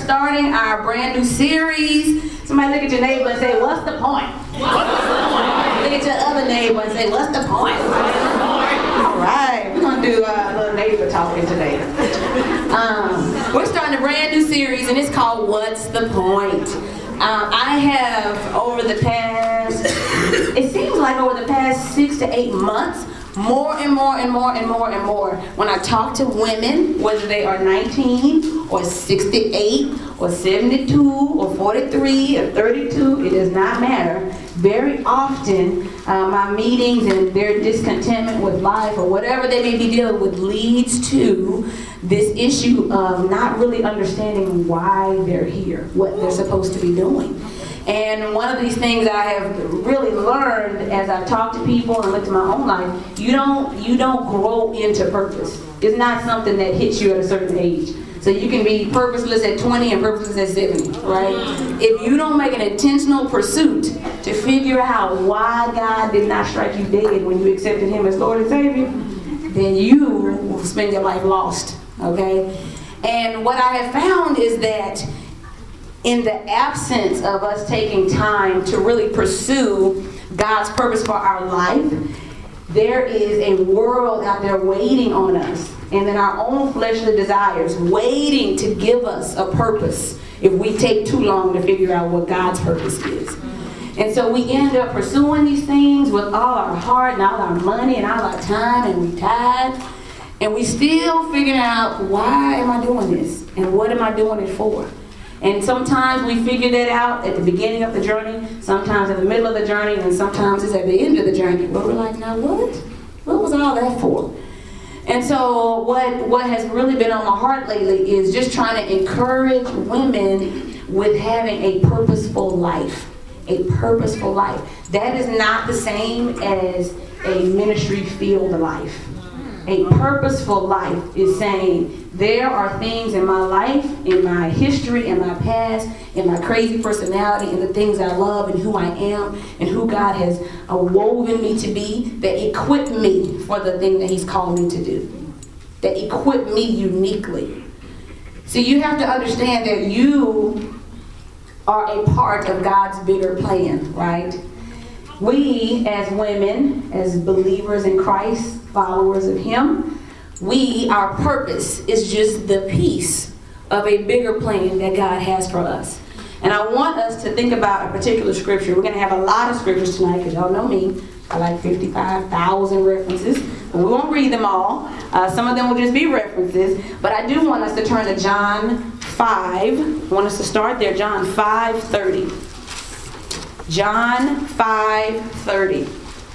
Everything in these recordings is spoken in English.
starting our brand new series. Somebody look at your neighbor and say, what's the point? What's the point? Look at your other neighbor and say, what's the point? All right, we're going to do a little neighbor talking today. We're starting a brand new series, and it's called What's the Point? I have, over the past, it seems like over the past 6 to 8 months, more and more, when I talk to women, whether they are 19 or 68 or 72 or 43 or 32, it does not matter. Very often, my meetings and their discontentment with life or whatever they may be dealing with leads to this issue of not really understanding why they're here, what they're supposed to be doing. And one of these things I have really learned as I've talked to people and looked at my own life, you don't grow into purpose. It's not something that hits you at a certain age. So you can be purposeless at 20 and purposeless at 70, right? If you don't make an intentional pursuit to figure out why God did not strike you dead when you accepted Him as Lord and Savior, then you will spend your life lost, okay? And what I have found is that in the absence of us taking time to really pursue God's purpose for our life, there is a world out there waiting on us, and then our own fleshly desires waiting to give us a purpose if we take too long to figure out what God's purpose is. And so we end up pursuing these things with all our heart and all our money and all our time, and we tithe, and we still figuring out, why am I doing this? And what am I doing it for? And sometimes we figure that out at the beginning of the journey, sometimes in the middle of the journey, and sometimes it's at the end of the journey. But we're like, now what? What was all that for? And so what has really been on my heart lately is just trying to encourage women with having a purposeful life. A purposeful life. That is not the same as a ministry field life. A purposeful life is saying, there are things in my life, in my history, in my past, in my crazy personality, in the things I love and who I am and who God has woven me to be, that equip me for the thing that He's called me to do. That equip me uniquely. So you have to understand that you are a part of God's bigger plan, right? We, as women, as believers in Christ, followers of Him, our purpose is just the piece of a bigger plan that God has for us. And I want us to think about a particular scripture. We're going to have a lot of scriptures tonight, because y'all know me. I like 55,000 references. But we won't read them all. Some of them will just be references. But I do want us to turn to John 5. I want us to start there. John 5:30. John 5:30.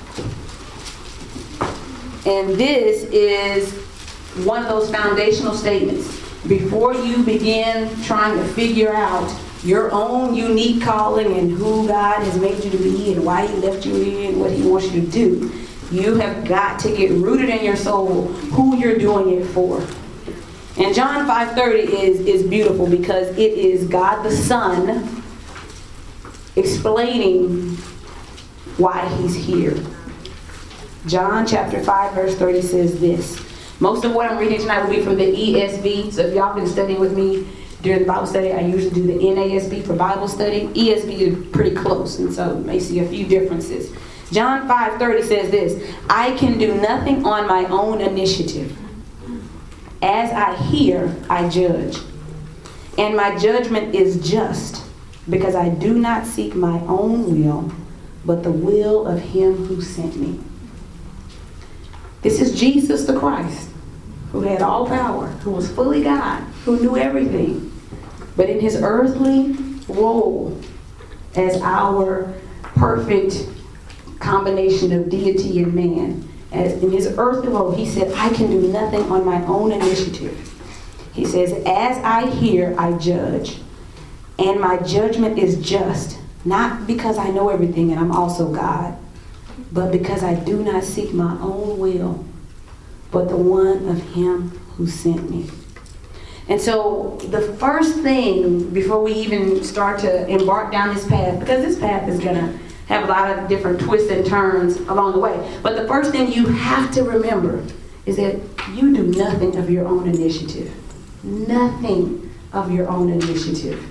And this is one of those foundational statements. Before you begin trying to figure out your own unique calling and who God has made you to be and why He left you here and what He wants you to do, you have got to get rooted in your soul who you're doing it for. And John 5:30 is beautiful, because it is God the Son explaining why He's here. John chapter 5 verse 30 says this. Most of what I'm reading tonight will be from the ESV. So if y'all been studying with me during the Bible study, I usually do the NASB for Bible study. ESV is pretty close, and so you may see a few differences. John 5:30 says this. I can do nothing on my own initiative. As I hear, I judge. And my judgment is just, because I do not seek my own will, but the will of Him who sent me. This is Jesus the Christ, who had all power, who was fully God, who knew everything. But in His earthly role as our perfect combination of deity and man, as in His earthly role, He said, I can do nothing on my own initiative. He says, as I hear, I judge. And my judgment is just, not because I know everything and I'm also God, but because I do not seek my own will, but the one of Him who sent me. And so the first thing, before we even start to embark down this path, because this path is going to have a lot of different twists and turns along the way, but the first thing you have to remember is that you do nothing of your own initiative. Nothing of your own initiative.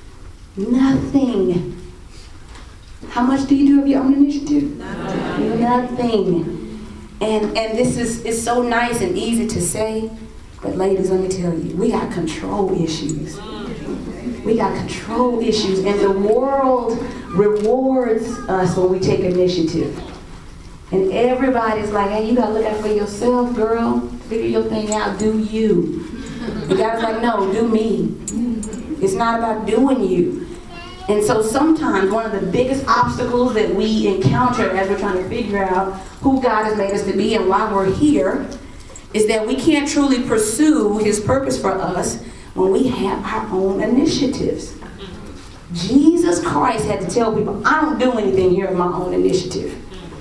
Nothing. How much do you do of your own initiative? Nothing. And this is so nice and easy to say, but ladies, let me tell you, we got control issues. We got control issues, and the world rewards us when we take initiative. And everybody's like, hey, you gotta look out for yourself, girl. Figure your thing out, do you. The guy's like, no, do me. It's not about doing you. And so sometimes one of the biggest obstacles that we encounter as we're trying to figure out who God has made us to be and why we're here is that we can't truly pursue His purpose for us when we have our own initiatives. Jesus Christ had to tell people, I don't do anything here of my own initiative.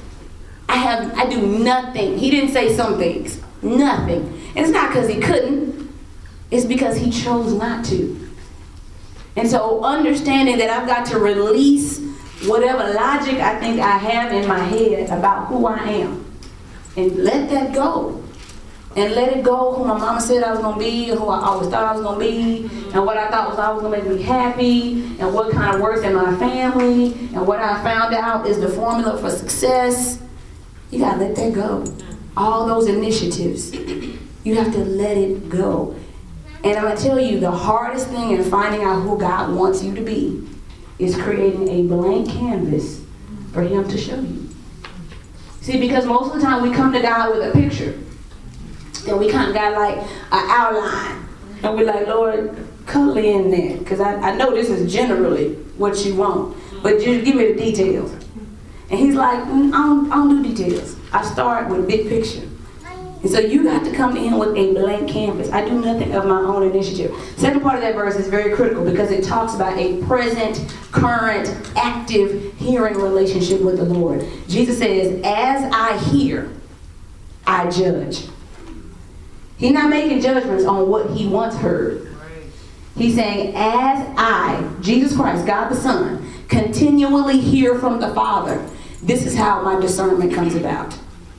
I do nothing. He didn't say some things. Nothing. And it's not because He couldn't. It's because He chose not to. And so understanding that I've got to release whatever logic I think I have in my head about who I am. And let that go. And let it go who my mama said I was going to be, and who I always thought I was going to be, and what I thought was always going to make me happy, and what kind of works in my family, and what I found out is the formula for success. You got to let that go. All those initiatives, you have to let it go. And I'm going to tell you, the hardest thing in finding out who God wants you to be is creating a blank canvas for Him to show you. See, because most of the time we come to God with a picture. And we kind of got like an outline. And we're like, Lord, color in there. Because I know this is generally what you want. But just give me the details. And He's like, I don't do details. I start with a big picture. And so you got to come to Him with a blank canvas. I do nothing of my own initiative. Second part of that verse is very critical because it talks about a present, current, active hearing relationship with the Lord. Jesus says, as I hear, I judge. He's not making judgments on what He once heard. He's saying, as I, Jesus Christ, God the Son, continually hear from the Father, this is how my discernment comes about.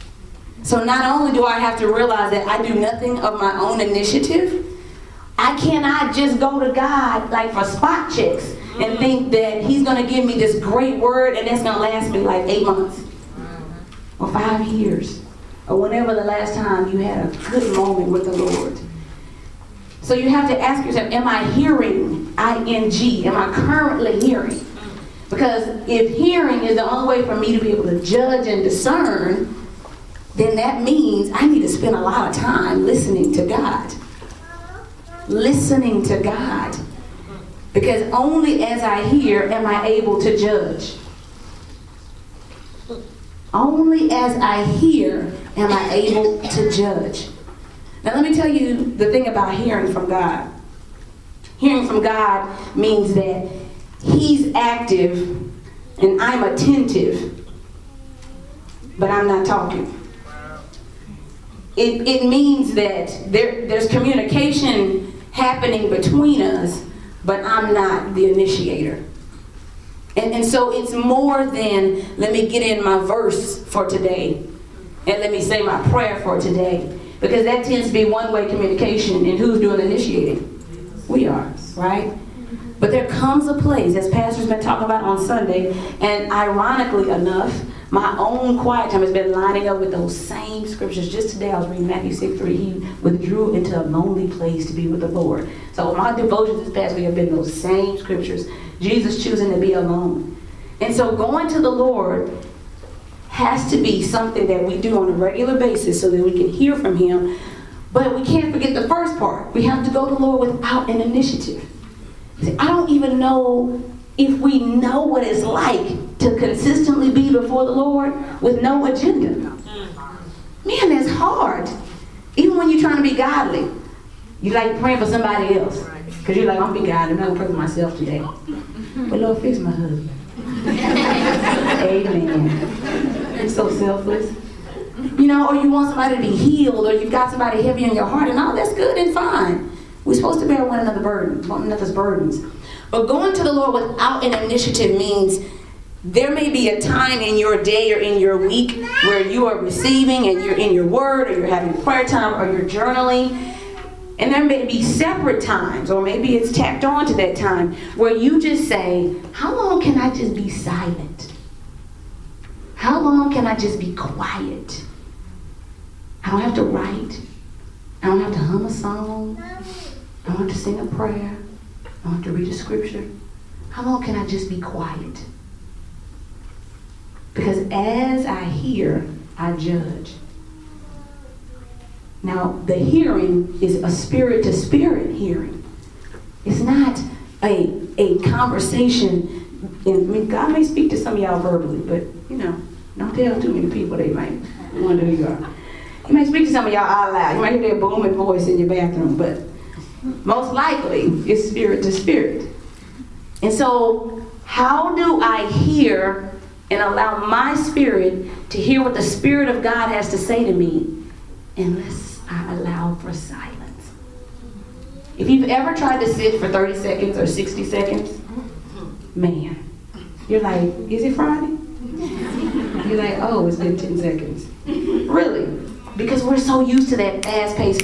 So not only do I have to realize that I do nothing of my own initiative, I cannot just go to God like for spot checks and think that He's going to give me this great word and that's going to last me like 8 months or 5 years or whenever the last time you had a good moment with the Lord. So you have to ask yourself, am I hearing? I-N-G. Am I currently hearing? Because if hearing is the only way for me to be able to judge and discern, then that means I need to spend a lot of time listening to God. Listening to God. Because only as I hear am I able to judge. Only as I hear am I able to judge. Now let me tell you the thing about hearing from God. Hearing from God means that He's active and I'm attentive, but I'm not talking. It means that there's communication happening between us, but I'm not the initiator. And so it's more than, let me get in my verse for today, and let me say my prayer for today. Because that tends to be one-way communication, and who's doing the initiating? We are, right? But there comes a place, as Pastor's been talking about on Sunday, and ironically enough, my own quiet time has been lining up with those same scriptures. Just today I was reading Matthew 6:3. He withdrew into a lonely place to be with the Lord. So my devotions this past week have been those same scriptures. Jesus choosing to be alone. And so going to the Lord has to be something that we do on a regular basis so that we can hear from Him. But we can't forget the first part. We have to go to the Lord without an initiative. See, I don't even know if we know what it's like to consistently be before the Lord with no agenda. Man, that's hard. Even when you're trying to be godly, you like praying for somebody else. Because you're like, I'm going to be godly. I'm not going to pray for myself today. But Lord, fix my husband. Amen. I'm so selfless. You know, or you want somebody to be healed, or you've got somebody heavy in your heart, and all that's good and fine. We're supposed to bear one another's burdens. But going to the Lord without an initiative means there may be a time in your day or in your week where you are receiving and you're in your word or you're having prayer time or you're journaling. And there may be separate times, or maybe it's tacked on to that time, where you just say, how long can I just be silent? How long can I just be quiet? I don't have to write. I don't have to hum a song. I don't have to sing a prayer. I don't have to read a scripture. How long can I just be quiet? Because as I hear, I judge. Now, the hearing is a spirit-to-spirit hearing. It's not a conversation. I mean, God may speak to some of y'all verbally, but, don't tell too many people. They might wonder who you are. He might speak to some of y'all out loud. You might hear that booming voice in your bathroom, but most likely it's spirit-to-spirit. And so, how do I hear and allow my spirit to hear what the Spirit of God has to say to me unless I allow for silence? If you've ever tried to sit for 30 seconds or 60 seconds, man, you're like, is it Friday? You're like, oh, it's been 10 seconds. Really? Because we're so used to that fast pace.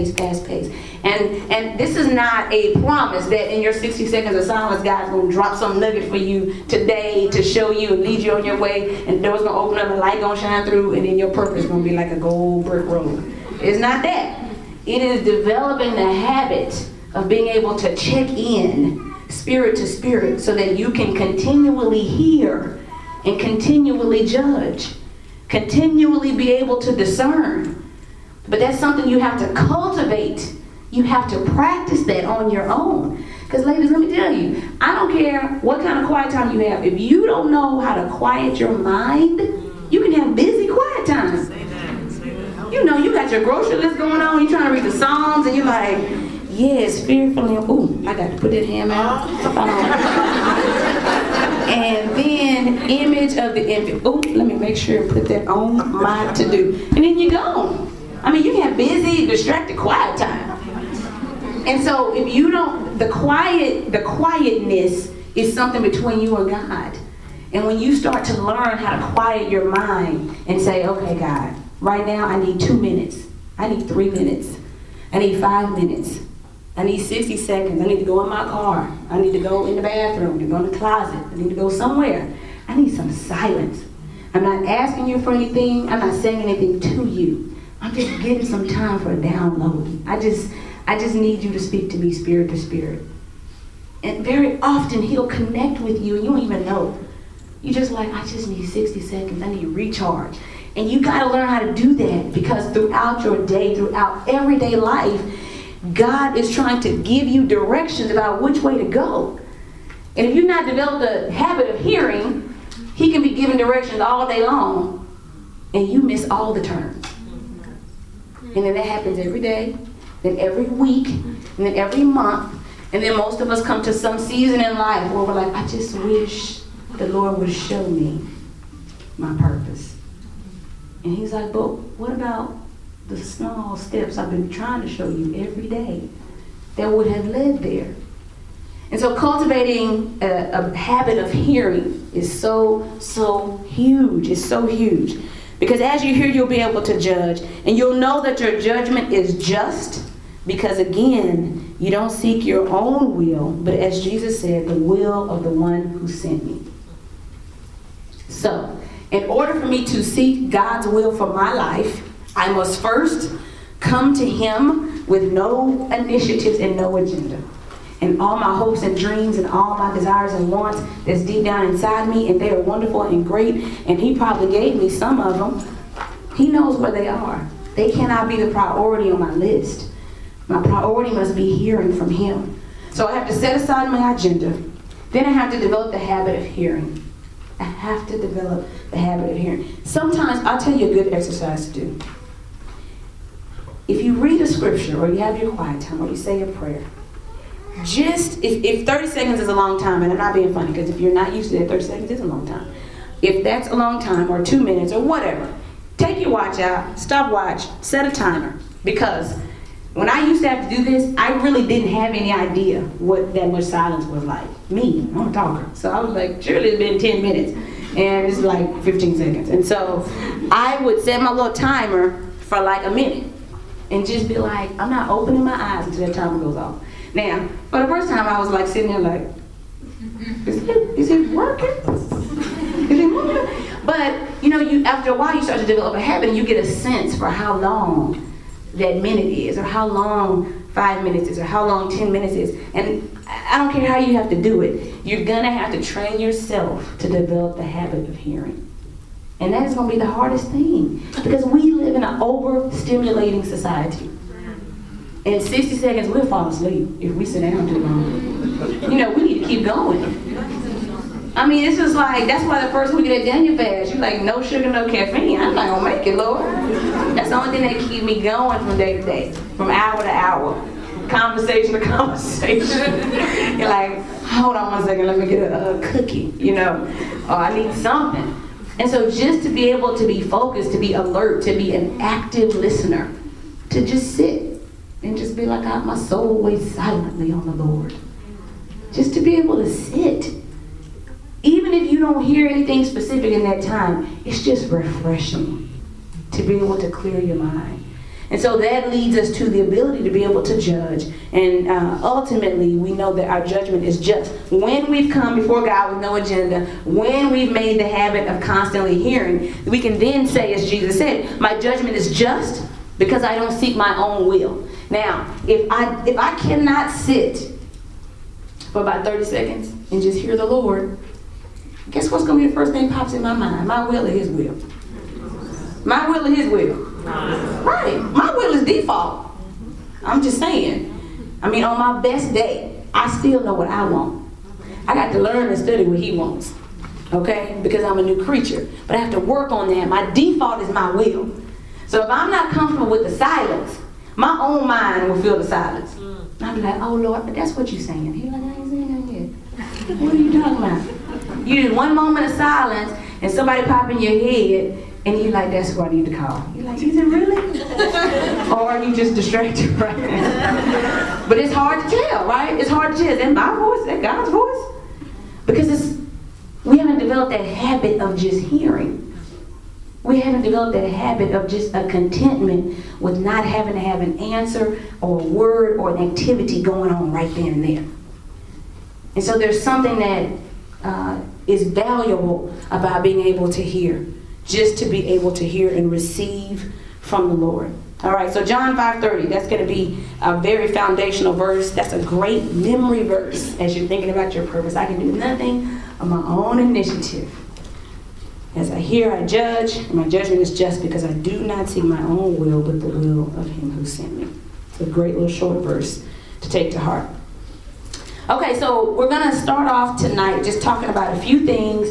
And this is not a promise that in your 60 seconds of silence, God's going to drop some nugget for you today to show you and lead you on your way, and the door's going to open up, the light going to shine through, and then your purpose is going to be like a gold brick road. It's not that. It is developing the habit of being able to check in spirit to spirit so that you can continually hear and continually judge, continually be able to discern. But that's something you have to cultivate. You have to practice that on your own. Because ladies, let me tell you, I don't care what kind of quiet time you have. If you don't know how to quiet your mind, you can have busy quiet time. You got your grocery list going on, you're trying to read the Psalms, and you're like, yes, fearfully, ooh, I got to put that ham out. And then image of the infant. Ooh, let me make sure and put that on my to-do. And then you're gone. I mean, you can have busy, distracted, quiet time. And so if you don't, the quietness is something between you and God. And when you start to learn how to quiet your mind and say, okay, God, right now I need 2 minutes. I need 3 minutes. I need 5 minutes. I need 60 seconds. I need to go in my car. I need to go in the bathroom, to go in the closet. I need to go somewhere. I need some silence. I'm not asking you for anything. I'm not saying anything to you. I'm just getting some time for a download. I just need you to speak to me spirit to spirit. And very often he'll connect with you and you don't even know. You just like, I just need 60 seconds. I need to recharge. And you got to learn how to do that, because throughout your day, throughout everyday life, God is trying to give you directions about which way to go. And if you've not developed a habit of hearing, he can be giving directions all day long and you miss all the turns. And then that happens every day, then every week, and then every month. And then most of us come to some season in life where we're like, I just wish the Lord would show me my purpose. And he's like, but what about the small steps I've been trying to show you every day that would have led there? And so cultivating a habit of hearing is so huge. It's so huge. Because as you hear, you'll be able to judge. And you'll know that your judgment is just, because again, you don't seek your own will, but as Jesus said, the will of the one who sent me. So, in order for me to seek God's will for my life, I must first come to him with no initiatives and no agenda. And all my hopes and dreams and all my desires and wants that's deep down inside me, and they are wonderful and great, and he probably gave me some of them. He knows where they are. They cannot be the priority on my list. My priority must be hearing from him. So I have to set aside my agenda. Then I have to develop the habit of hearing. I have to develop the habit of hearing. Sometimes, I'll tell you a good exercise to do. If you read a scripture, or you have your quiet time, or you say a prayer, just, if 30 seconds is a long time, and I'm not being funny, because if you're not used to that, 30 seconds is a long time. If that's a long time, or 2 minutes, or whatever, take your watch out, stop watch, set a timer. Because when I used to have to do this, I really didn't have any idea what that much silence was like. Me, I'm a talker. So I was like, surely it's been 10 minutes. And it's like 15 seconds. And so I would set my little timer for like a minute. and just be like, I'm not opening my eyes until that timer goes off. Now, for the first time, I was like sitting there like, is it working? Is it moving? But, you know, after a while, you start to develop a habit, and you get a sense for how long that minute is, or how long 5 minutes is, or how long 10 minutes is. And I don't care how you have to do it. You're going to have to train yourself to develop the habit of hearing. And that is going to be the hardest thing, because we live in an overstimulating society. In 60 seconds, we'll fall asleep if we sit down too long. You know, we need to keep going. I mean, it's just like, that's why the first week of that Daniel fast, you're like, no sugar, no caffeine. I'm not going to make it, Lord. That's the only thing that keeps me going from day to day, from hour to hour, conversation to conversation. You're like, hold on 1 second, let me get a cookie, you know, or I need something. And so just to be able to be focused, to be alert, to be an active listener, to just sit and just be like, my soul waits silently on the Lord. Just to be able to sit. Even if you don't hear anything specific in that time, it's just refreshing to be able to clear your mind. And so that leads us to the ability to be able to judge. And ultimately, we know that our judgment is just. When we've come before God with no agenda, when we've made the habit of constantly hearing, we can then say, as Jesus said, my judgment is just because I don't seek my own will. Now, if I cannot sit for about 30 seconds and just hear the Lord, guess what's going to be the first thing that pops in my mind? My will or his will? My will or his will? Right. My will is default. I'm just saying. I mean, on my best day, I still know what I want. I got to learn and study what he wants. Okay? Because I'm a new creature. But I have to work on that. My default is my will. So if I'm not comfortable with the silence, my own mind will fill the silence. I'll be like, oh Lord, that's what you're saying. He's like, I ain't saying that yet. What are you talking about? You did one moment of silence and somebody pop in your head and you're like, that's who I need to call. You're like, is it really? Or are you just distracted right now? But it's hard to tell, right? It's hard to tell. Is that my voice? Is that God's voice? Because we haven't developed that habit of just hearing. We haven't developed that habit of just a contentment with not having to have an answer or a word or an activity going on right then and there. And so there's something that is valuable about being able to hear. Just to be able to hear and receive from the Lord. All right, so John 5:30, that's going to be a very foundational verse. That's a great memory verse as you're thinking about your purpose. I can do nothing of my own initiative. As I hear, I judge, and my judgment is just because I do not seek my own will, but the will of him who sent me. It's a great little short verse to take to heart. Okay, so we're going to start off tonight just talking about a few things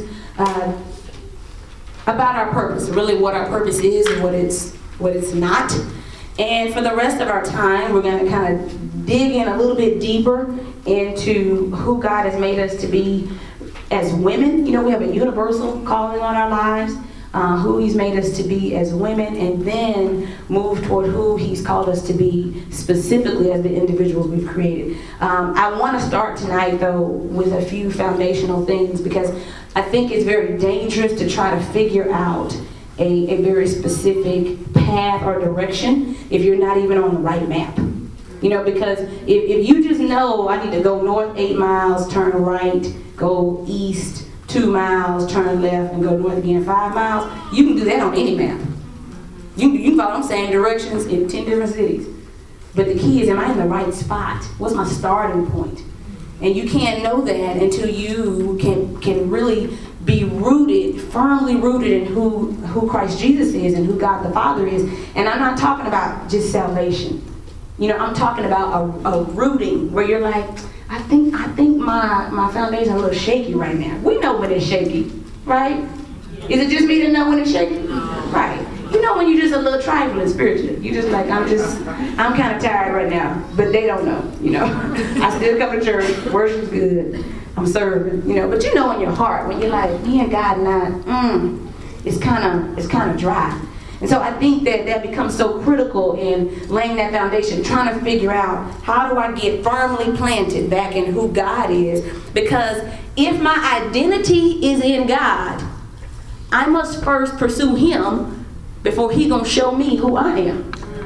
about our purpose, really what our purpose is and what it's not. And for the rest of our time, we're going to kind of dig in a little bit deeper into who God has made us to be as women. You know, we have a universal calling on our lives, who he's made us to be as women, and then move toward who he's called us to be specifically as the individuals we've created. I want to start tonight, though, with a few foundational things, because I think it's very dangerous to try to figure out a very specific path or direction if you're not even on the right map. You know, because if you just know I need to go north 8 miles, turn right, go east 2 miles, turn left, and go north again 5 miles, you can do that on any map. You can follow them same directions in 10 different cities. But the key is, am I in the right spot? What's my starting point? And you can't know that until you can really be rooted, firmly rooted in who Christ Jesus is and who God the Father is. And I'm not talking about just salvation. You know, I'm talking about a rooting where you're like, I think my foundation is a little shaky right now. We know when it's shaky, right? Is it just me to know when it's shaky? Right. You know when you're just a little trifling spiritually. You just like, I'm kind of tired right now. But they don't know, you know. I still come to church, worship's good, I'm serving, you know. But you know in your heart, when you're like, me and God not, it's kind of dry. And so I think that becomes so critical in laying that foundation, trying to figure out how do I get firmly planted back in who God is. Because if my identity is in God, I must first pursue him before he gonna show me who I am.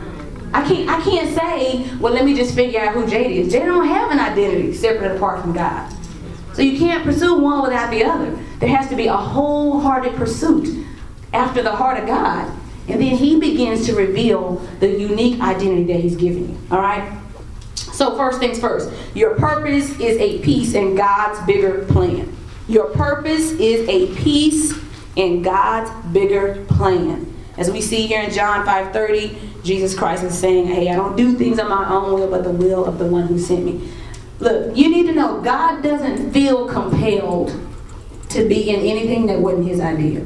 I can't say, well, let me just figure out who Jada is. Jada don't have an identity separate and apart from God. So you can't pursue one without the other. There has to be a wholehearted pursuit after the heart of God. And then he begins to reveal the unique identity that he's given you. All right? So first things first. Your purpose is a piece in God's bigger plan. Your purpose is a piece in God's bigger plan. As we see here in John 5:30, Jesus Christ is saying, hey, I don't do things on my own will, but the will of the one who sent me. Look, you need to know God doesn't feel compelled to be in anything that wasn't his idea.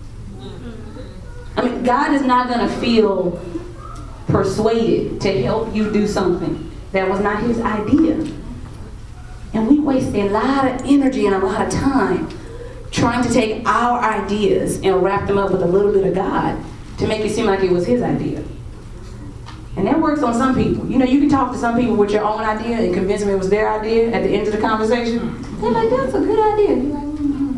I mean, God is not going to feel persuaded to help you do something that was not his idea. And we waste a lot of energy and a lot of time trying to take our ideas and wrap them up with a little bit of God to make it seem like it was his idea. And that works on some people. You know, you can talk to some people with your own idea and convince them it was their idea at the end of the conversation. They're like, that's a good idea. You're like,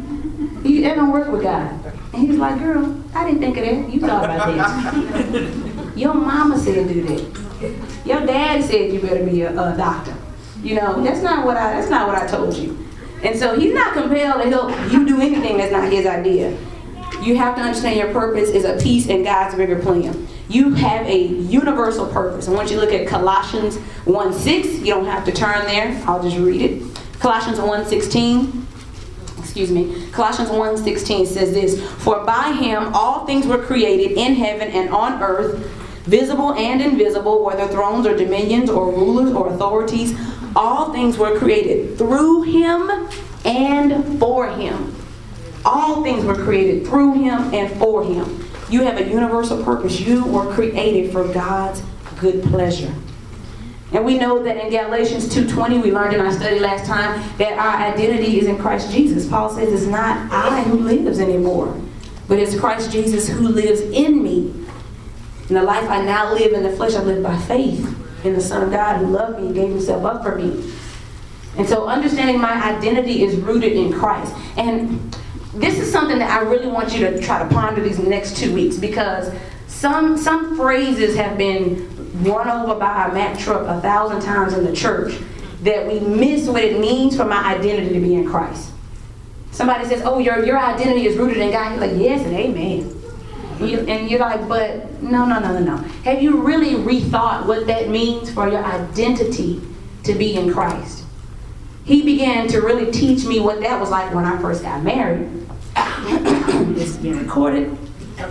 that don't work with God. And he's like, girl, I didn't think of that. You thought about that. Your mama said do that. Your daddy said you better be a doctor. You know, that's not what I told you. And so he's not compelled to help you do anything that's not his idea. You have to understand your purpose is a piece in God's bigger plan. You have a universal purpose. I want you to look at Colossians 1:6. You don't have to turn there. I'll just read it. Colossians 1:16. Colossians 1:16 says this, for by him all things were created in heaven and on earth, visible and invisible, whether thrones or dominions or rulers or authorities, all things were created through him and for him. All things were created through him and for him. You have a universal purpose. You were created for God's good pleasure. And we know that in Galatians 2:20, we learned in our study last time that our identity is in Christ Jesus. Paul says it's not I who lives anymore, but it's Christ Jesus who lives in me. And the life I now live in the flesh, I live by faith in the Son of God who loved me and gave himself up for me. And so understanding my identity is rooted in Christ. And this is something that I really want you to try to ponder these next 2 weeks, because some phrases have been run over by a Mack truck 1,000 times in the church that we miss what it means for my identity to be in Christ. Somebody says, oh, your identity is rooted in God. You're like, yes and amen. And you're like, but no. Have you really rethought what that means for your identity to be in Christ? He began to really teach me what that was like when I first got married. This is being recorded. So,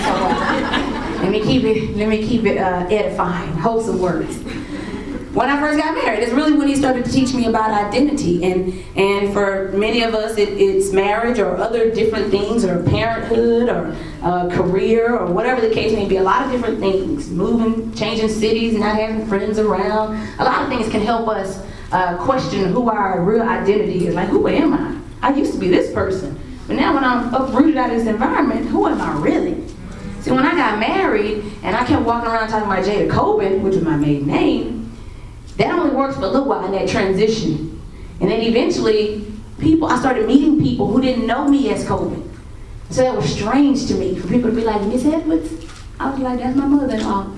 let me keep it edifying, wholesome words. When I first got married, it's really when he started to teach me about identity. And for many of us, it's marriage or other different things, or parenthood, or career, or whatever the case may be. A lot of different things. Moving, changing cities, not having friends around. A lot of things can help us question who our real identity is. Like, who am I? I used to be this person. But now when I'm uprooted out of this environment, who am I really? See, when I got married and I kept walking around talking about Jada Coben, which is my maiden name, that only works for a little while in that transition. And then eventually, I started meeting people who didn't know me as Coben. So that was strange to me, for people to be like, Miss Edwards? I was like, that's my mother-in-law.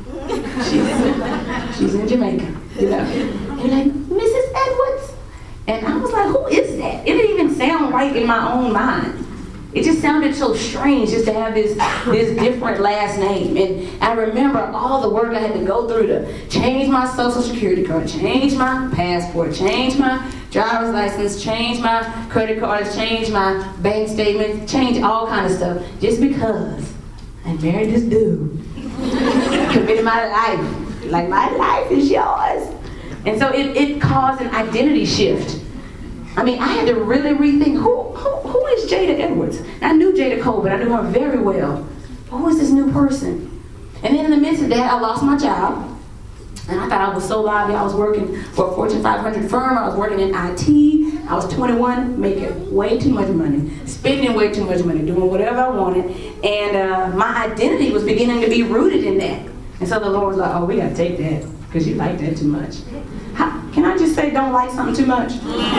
She's in Jamaica, you know. And like, Mrs. Edwards? And I was like, who is that? It didn't even sound right in my own mind. It just sounded so strange just to have this different last name. And I remember all the work I had to go through to change my social security card, change my passport, change my driver's license, change my credit cards, change my bank statements, change all kind of stuff, just because I married this dude. Committed my life. Like, my life is yours. And so it caused an identity shift. I mean, I had to really rethink, who is Jada Edwards? I knew Jada Coben, I knew her very well. But who is this new person? And then in the midst of that, I lost my job. And I thought I was so lively. I was working for a Fortune 500 firm. I was working in IT. I was 21, making way too much money, spending way too much money, doing whatever I wanted. And my identity was beginning to be rooted in that. And so the Lord was like, oh, we got to take that, because you like that too much. Can I just say, don't like something too much?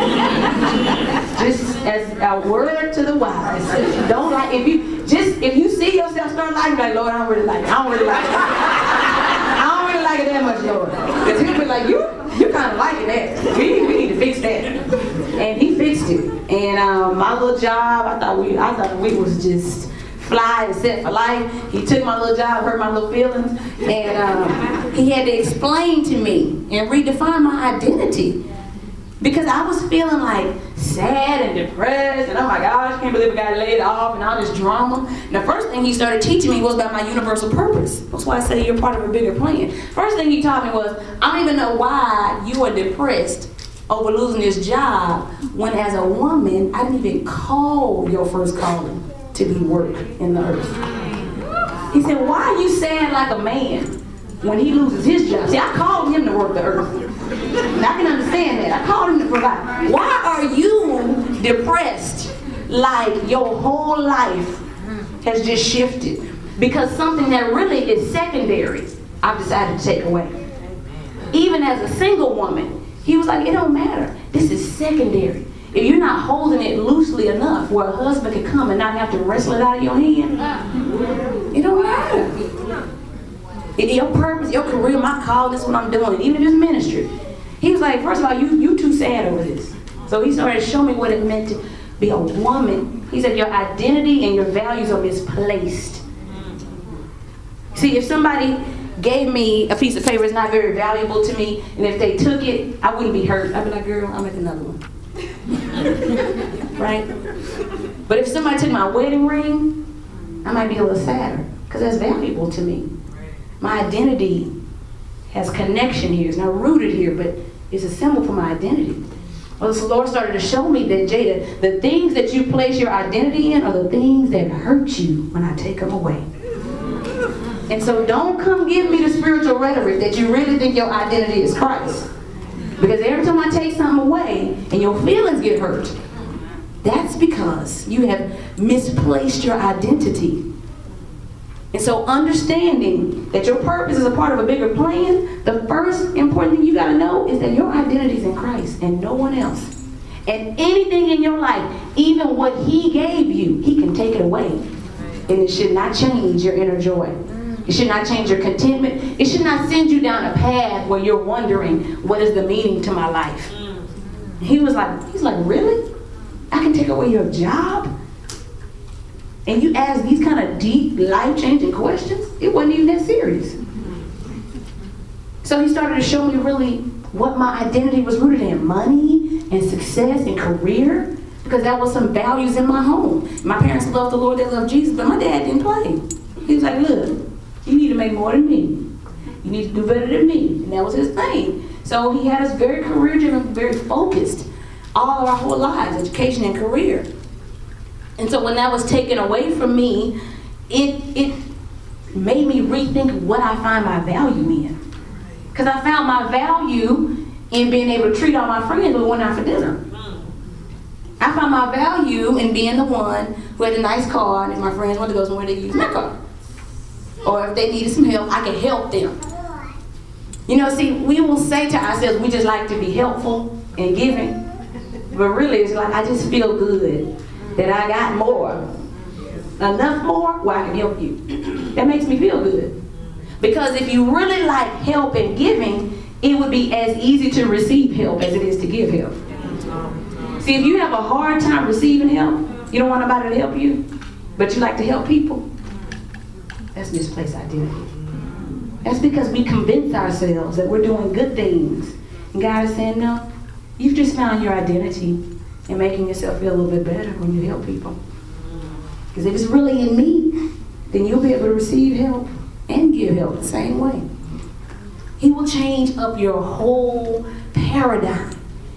Just as a word to the wise. Don't like, if you see yourself start liking, like, Lord, I don't really like it. I don't really like it. I don't really like it much, Lord. Because he'll be like, you kind of liking that. We need to fix that. And he fixed it. And my little job, I thought we was just fly and set for life. He took my little job, hurt my little feelings, and he had to explain to me and redefine my identity. Because I was feeling like sad and depressed, and oh my gosh, I can't believe I got laid off and all this drama. And the first thing he started teaching me was about my universal purpose. That's why I say you're part of a bigger plan. First thing he taught me was, I don't even know why you are depressed over losing this job when as a woman, I didn't even call your first calling to be work in the earth. He said, why are you sad like a man when he loses his job? See, I called him to work the earth. And I can understand that. I called him to provide. Why are you depressed like your whole life has just shifted? Because something that really is secondary, I've decided to take away. Even as a single woman, he was like, it don't matter. This is secondary. If you're not holding it loosely enough where a husband can come and not have to wrestle it out of your hand, it don't matter. Your purpose, your career, my call, this is what I'm doing, even if it's ministry. He was like, first of all, you too sad over this. So he started to show me what it meant to be a woman. He said your identity and your values are misplaced. See, if somebody gave me a piece of paper that's not very valuable to me, and if they took it, I wouldn't be hurt. I'd be like, girl, I'll make another one. Right? But if somebody took my wedding ring, I might be a little sadder because that's valuable to me. My identity has connection here. It's not rooted here, but it's a symbol for my identity. Well, the Lord started to show me that, Jada, the things that you place your identity in are the things that hurt you when I take them away. And so don't come give me the spiritual rhetoric that you really think your identity is Christ. Because every time I take something away and your feelings get hurt, that's because you have misplaced your identity. And so understanding that your purpose is a part of a bigger plan, the first important thing you got to know is that your identity is in Christ and no one else. And anything in your life, even what he gave you, he can take it away. And it should not change your inner joy. It should not change your contentment. It should not send you down a path where you're wondering, what is the meaning to my life? He's like, really? I can take away your job? And you ask these kind of deep, life-changing questions? It wasn't even that serious. So he started to show me really what my identity was rooted in. Money and success and career. Because that was some values in my home. My parents loved the Lord, they loved Jesus, but my dad didn't play. He was like, look, you need to make more than me. You need to do better than me. And that was his thing. So he had us very career-driven, very focused all of our whole lives, education and career. And so when that was taken away from me, it made me rethink what I find my value in. Because I found my value in being able to treat all my friends who went out for dinner. I found my value in being the one who had a nice car, and if my friends wanted to go somewhere, they use my car. Or if they needed some help, I could help them. You know, see, we will say to ourselves, we just like to be helpful and giving. But really, it's like, I just feel good that I got more. Enough more where I can help you. That makes me feel good. Because if you really like help and giving, it would be as easy to receive help as it is to give help. See, if you have a hard time receiving help, you don't want nobody to help you, but you like to help people, that's misplaced identity. That's because we convince ourselves that we're doing good things. And God is saying, no, you've just found your identity in making yourself feel a little bit better when you help people. Because if it's really in me, then you'll be able to receive help and give help the same way. He will change up your whole paradigm.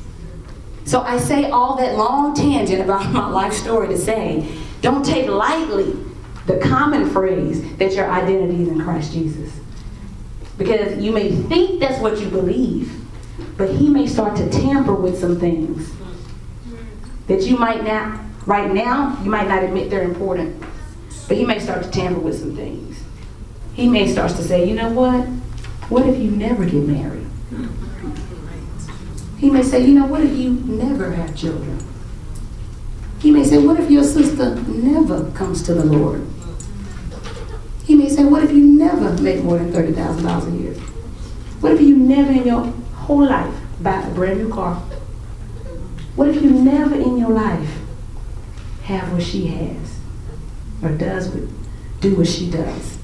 So I say all that long tangent about my life story to say, don't take lightly the common phrase that your identity is in Christ Jesus. Because you may think that's what you believe, but he may start to tamper with some things that you might not, right now, you might not admit they're important. But he may start to tamper with some things. He may start to say, you know what? What if you never get married? He may say, you know, what if you never have children? He may say, what if your sister never comes to the Lord? He may say, what if you never make more than $30,000 a year? What if you never in your whole life buy a brand new car? What if you never in your life have what she has or do what she does?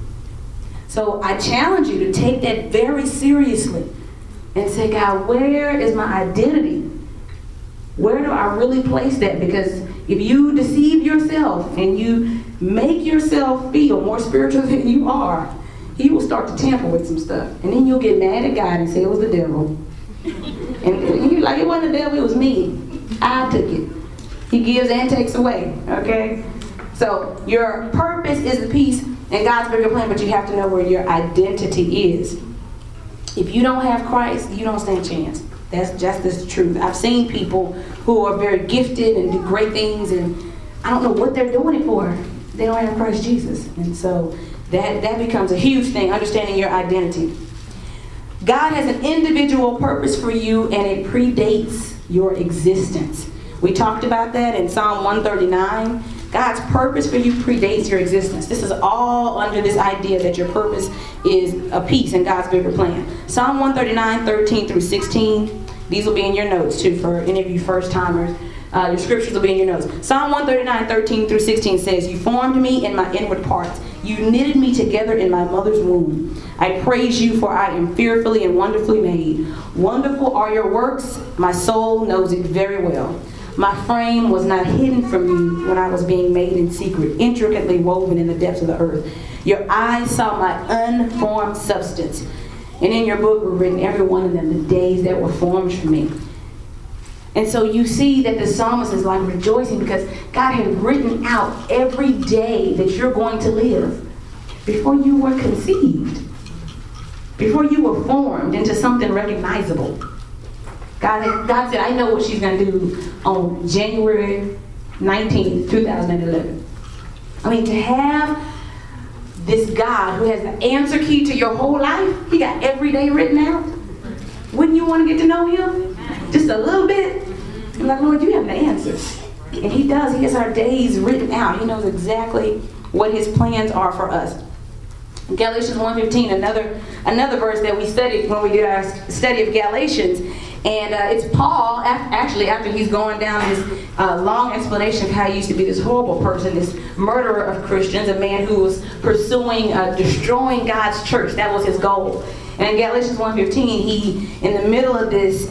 So I challenge you to take that very seriously and say, God, where is my identity? Where do I really place that? Because if you deceive yourself and you make yourself feel more spiritual than you are, he will start to tamper with some stuff. And then you'll get mad at God and say it was the devil. And you're like, it wasn't the devil, it was me. I took it. He gives and takes away, okay? So your purpose is the piece in God's bigger plan, but you have to know where your identity is. If you don't have Christ, you don't stand a chance. That's just the truth. I've seen people who are very gifted and do great things, and I don't know what they're doing it for. They don't have Christ Jesus. And so that becomes a huge thing, understanding your identity. God has an individual purpose for you, and it predates your existence. We talked about that in Psalm 139. God's purpose for you predates your existence. This is all under this idea that your purpose is a piece in God's bigger plan. Psalm 139, 13 through 16. These will be in your notes too for any of you first timers. Your scriptures will be in your notes. Psalm 139, 13 through 16 says, You formed me in my inward parts. You knitted me together in my mother's womb. I praise you, for I am fearfully and wonderfully made. Wonderful are your works. My soul knows it very well. My frame was not hidden from you when I was being made in secret, intricately woven in the depths of the earth. Your eyes saw my unformed substance. And in your book were written, every one of them, the days that were formed for me. And so you see that the psalmist is like rejoicing because God had written out every day that you're going to live before you were conceived, before you were formed into something recognizable. God said, I know what she's going to do on January 19th, 2011. I mean, to have this God who has the answer key to your whole life, he got every day written out. Wouldn't you want to get to know him? Just a little bit? I'm like, Lord, you have the answers. And he does. He has our days written out. He knows exactly what his plans are for us. Galatians 1:15, another verse that we studied when we did our study of Galatians. And it's Paul, actually, after he's going down this long explanation of how he used to be this horrible person, this murderer of Christians, a man who was pursuing destroying God's church. That was his goal. And in Galatians 1:15, he, in the middle of this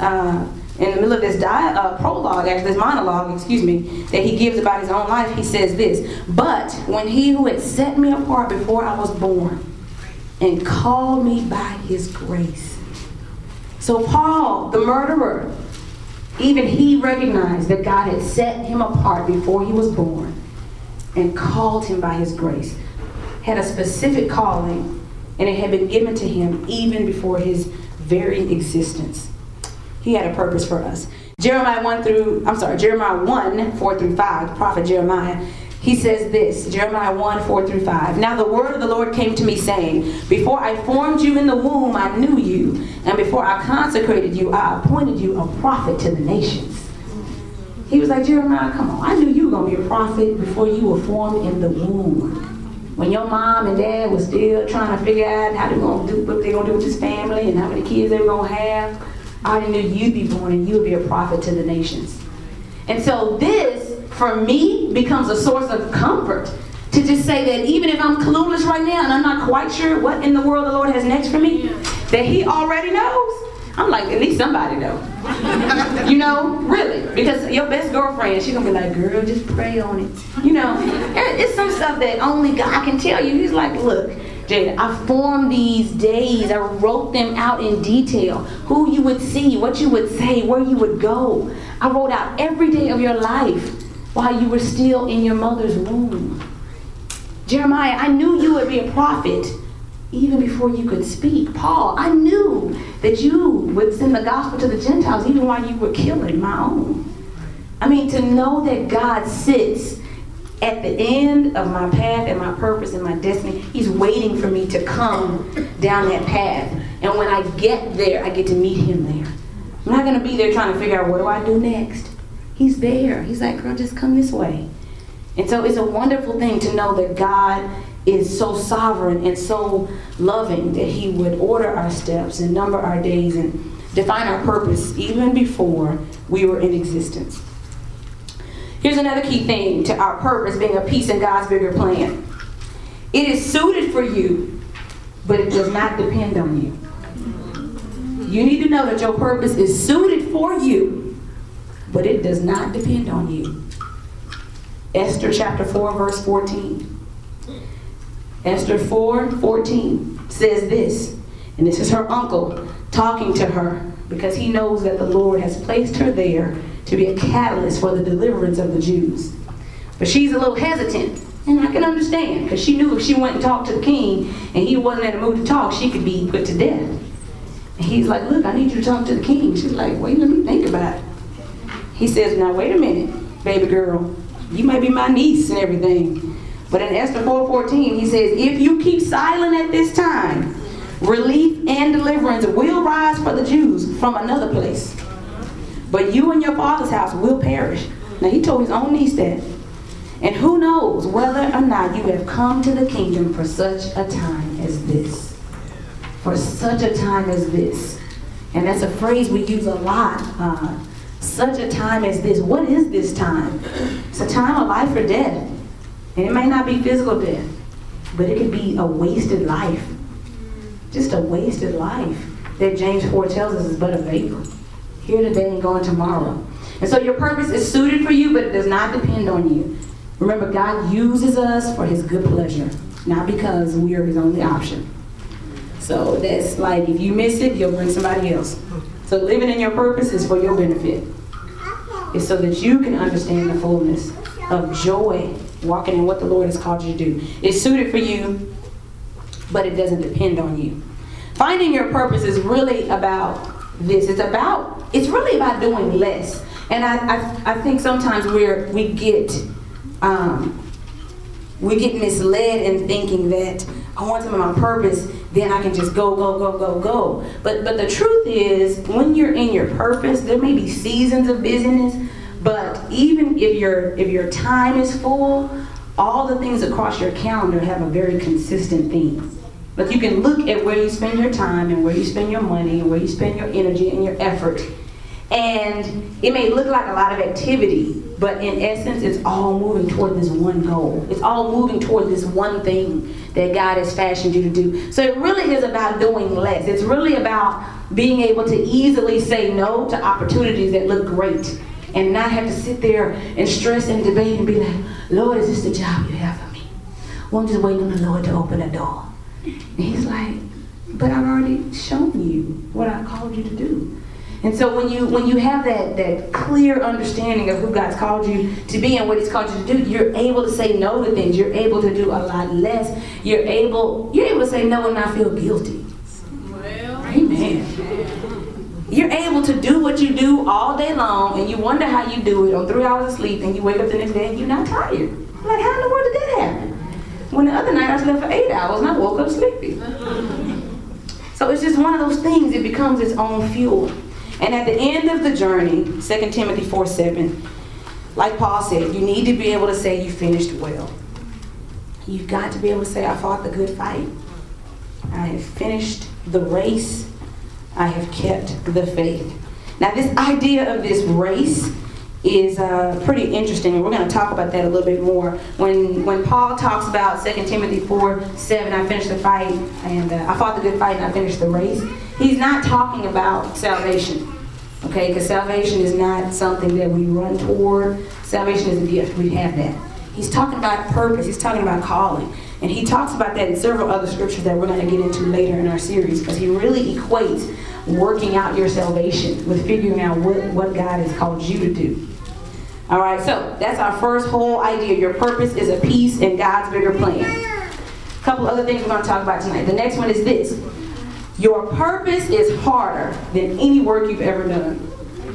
prologue, actually this monologue, that he gives about his own life, he says this, But when he who had set me apart before I was born and called me by his grace. So Paul, the murderer, even he recognized that God had set him apart before he was born and called him by his grace. Had a specific calling, and it had been given to him even before his very existence. He had a purpose for us. Jeremiah 1, 4 through 5, the prophet Jeremiah, he says this, Jeremiah 1, 4 through 5. Now the word of the Lord came to me saying, Before I formed you in the womb, I knew you. And before I consecrated you, I appointed you a prophet to the nations. He was like, Jeremiah, come on. I knew you were going to be a prophet before you were formed in the womb. When your mom and dad was still trying to figure out how they're going to do what they're going to do with this family and how many kids they were going to have, I already knew you'd be born and you would be a prophet to the nations. And so this, for me, becomes a source of comfort to just say that even if I'm clueless right now and I'm not quite sure what in the world the Lord has next for me, that he already knows. I'm like, at least somebody knows. You know, really. Because your best girlfriend, she's going to be like, girl, just pray on it. You know, it's some stuff that only God can tell you. He's like, look, Jada, I formed these days. I wrote them out in detail. Who you would see, what you would say, where you would go. I wrote out every day of your life while you were still in your mother's womb. Jeremiah, I knew you would be a prophet even before you could speak. Paul, I knew that you would send the gospel to the Gentiles even while you were killing my own. I mean, to know that God sits at the end of my path and my purpose and my destiny, he's waiting for me to come down that path. And when I get there, I get to meet him there. I'm not going to be there trying to figure out what do I do next. He's there. He's like, girl, just come this way. And so it's a wonderful thing to know that God is so sovereign and so loving that he would order our steps and number our days and define our purpose even before we were in existence. Here's another key thing to our purpose being a piece in God's bigger plan. It is suited for you, but it does not depend on you. You need to know that your purpose is suited for you, but it does not depend on you. Esther chapter 4, verse 14. Esther 4:14 says this, and this is her uncle talking to her because he knows that the Lord has placed her there to be a catalyst for the deliverance of the Jews. But she's a little hesitant, and I can understand, because she knew if she went and talked to the king and he wasn't in the mood to talk, she could be put to death. And he's like, look, I need you to talk to the king. She's like, wait, let me think about it. He says, now wait a minute, baby girl. You may be my niece and everything. But in Esther 4:14, he says, if you keep silent at this time, relief and deliverance will rise for the Jews from another place. But you and your father's house will perish. Now he told his own niece that. And who knows whether or not you have come to the kingdom for such a time as this. For such a time as this. And that's a phrase we use a lot. Such a time as this. What is this time? It's a time of life or death. And it may not be physical death, but it could be a wasted life. Just a wasted life that James 4 tells us is but a vapor. Here today and gone tomorrow. And so your purpose is suited for you, but it does not depend on you. Remember, God uses us for his good pleasure, not because we are his only option. So that's like, if you miss it, you'll bring somebody else. So living in your purpose is for your benefit. It's so that you can understand the fullness of joy walking in what the Lord has called you to do. It's suited for you, but it doesn't depend on you. Finding your purpose is really about this. It's really about doing less. And I think sometimes we get misled in thinking that I want to be my purpose, then I can just go. But the truth is, when you're in your purpose, there may be seasons of busyness, but even if your time is full, all the things across your calendar have a very consistent theme. But you can look at where you spend your time and where you spend your money and where you spend your energy and your effort. And it may look like a lot of activity, but in essence, it's all moving toward this one goal. It's all moving toward this one thing that God has fashioned you to do. So it really is about doing less. It's really about being able to easily say no to opportunities that look great and not have to sit there and stress and debate and be like, Lord, is this the job you have for me? Well, I'm just waiting on the Lord to open the door. And he's like, but I've already shown you what I called you to do. And so when you have that clear understanding of who God's called you to be and what he's called you to do, you're able to say no to things. You're able to do a lot less. You're able to say no and not feel guilty. Well, amen. You're able to do what you do all day long, and you wonder how you do it on 3 hours of sleep, and you wake up the next day and you're not tired. Like, how in the world did that happen? When the other night I slept for 8 hours and I woke up sleepy. So it's just one of those things. It becomes its own fuel. And at the end of the journey, 2 Timothy 4:7, like Paul said, you need to be able to say you finished well. You've got to be able to say, I fought the good fight. I have finished the race. I have kept the faith. Now this idea of this race is pretty interesting, and we're going to talk about that a little bit more. When Paul talks about 2 Timothy 4:7, I finished the fight, and I fought the good fight, and I finished the race, he's not talking about salvation, okay? Because salvation is not something that we run toward. Salvation is a gift. We have that. He's talking about purpose. He's talking about calling. And he talks about that in several other scriptures that we're going to get into later in our series, because he really equates working out your salvation with figuring out what God has called you to do. All right, so that's our first whole idea. Your purpose is a piece in God's bigger plan. A couple other things we're going to talk about tonight. The next one is this. Your purpose is harder than any work you've ever done.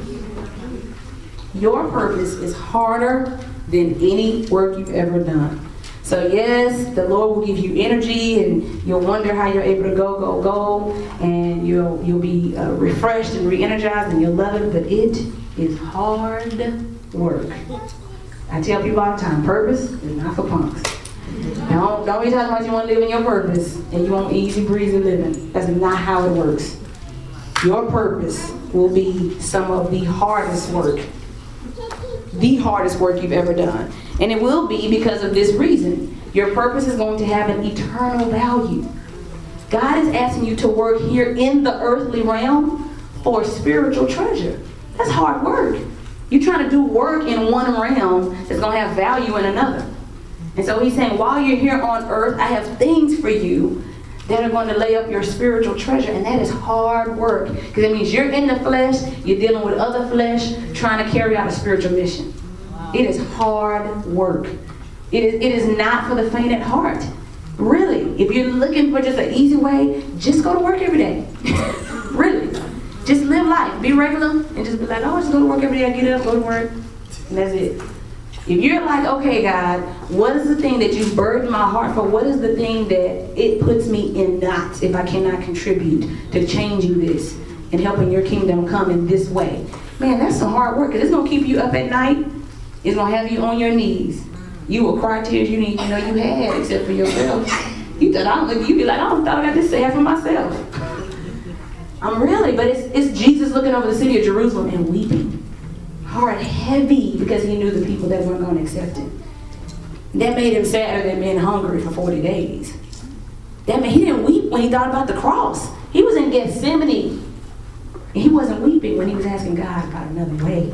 Your purpose is harder than any work you've ever done. So yes, the Lord will give you energy, and you'll wonder how you're able to go, and you'll be refreshed and re-energized, and you'll love it, but it is hard work. I tell people all the time, purpose is not for punks. Don't be talking about you want to live in your purpose and you want easy breezy living. That's not how it works. Your purpose will be some of the hardest work you've ever done. And it will be because of this reason. Your purpose is going to have an eternal value. God is asking you to work here in the earthly realm for spiritual treasure. That's hard work. You're trying to do work in one realm that's going to have value in another. And so he's saying, while you're here on earth, I have things for you that are going to lay up your spiritual treasure. And that is hard work. Because it means you're in the flesh, you're dealing with other flesh, trying to carry out a spiritual mission. Wow. It is hard work. It is not for the faint at heart. Really, if you're looking for just an easy way, just go to work every day. Really. Just live life. Be regular and just be like, oh, I just go to work every day. I get up, go to work, and that's it. If you're like, okay, God, what is the thing that you burdened my heart for? What is the thing that it puts me in knots if I cannot contribute to changing this and helping your kingdom come in this way? Man, that's some hard work because it's going to keep you up at night. It's going to have you on your knees. You will cry tears you didn't even know you had except for yourself. You thought, you'd be like, I don't thought I got this sad for myself. I'm really, but it's Jesus looking over the city of Jerusalem and weeping. Heart heavy because he knew the people that weren't going to accept it. That made him sadder than being hungry for 40 days. That made, he didn't weep when he thought about the cross. He was in Gethsemane. And he wasn't weeping when he was asking God about another way.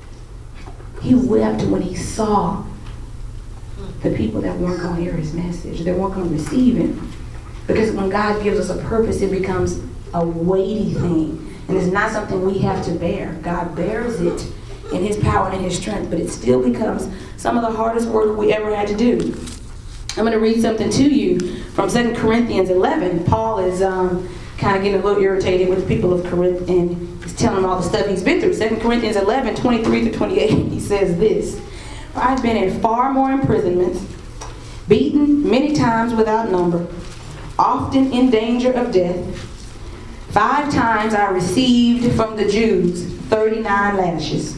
He wept when he saw the people that weren't going to hear his message, that weren't going to receive him. Because when God gives us a purpose, it becomes a weighty thing. And it's not something we have to bear. God bears it in his power and in his strength, but it still becomes some of the hardest work we ever had to do. I'm going to read something to you from 2 Corinthians 11. Paul is kind of getting a little irritated with the people of Corinth, and he's telling them all the stuff he's been through. 2 Corinthians 11, 23 to 28, he says this: I've been in far more imprisonments, beaten many times without number, often in danger of death. 5 times I received from the Jews 39 lashes.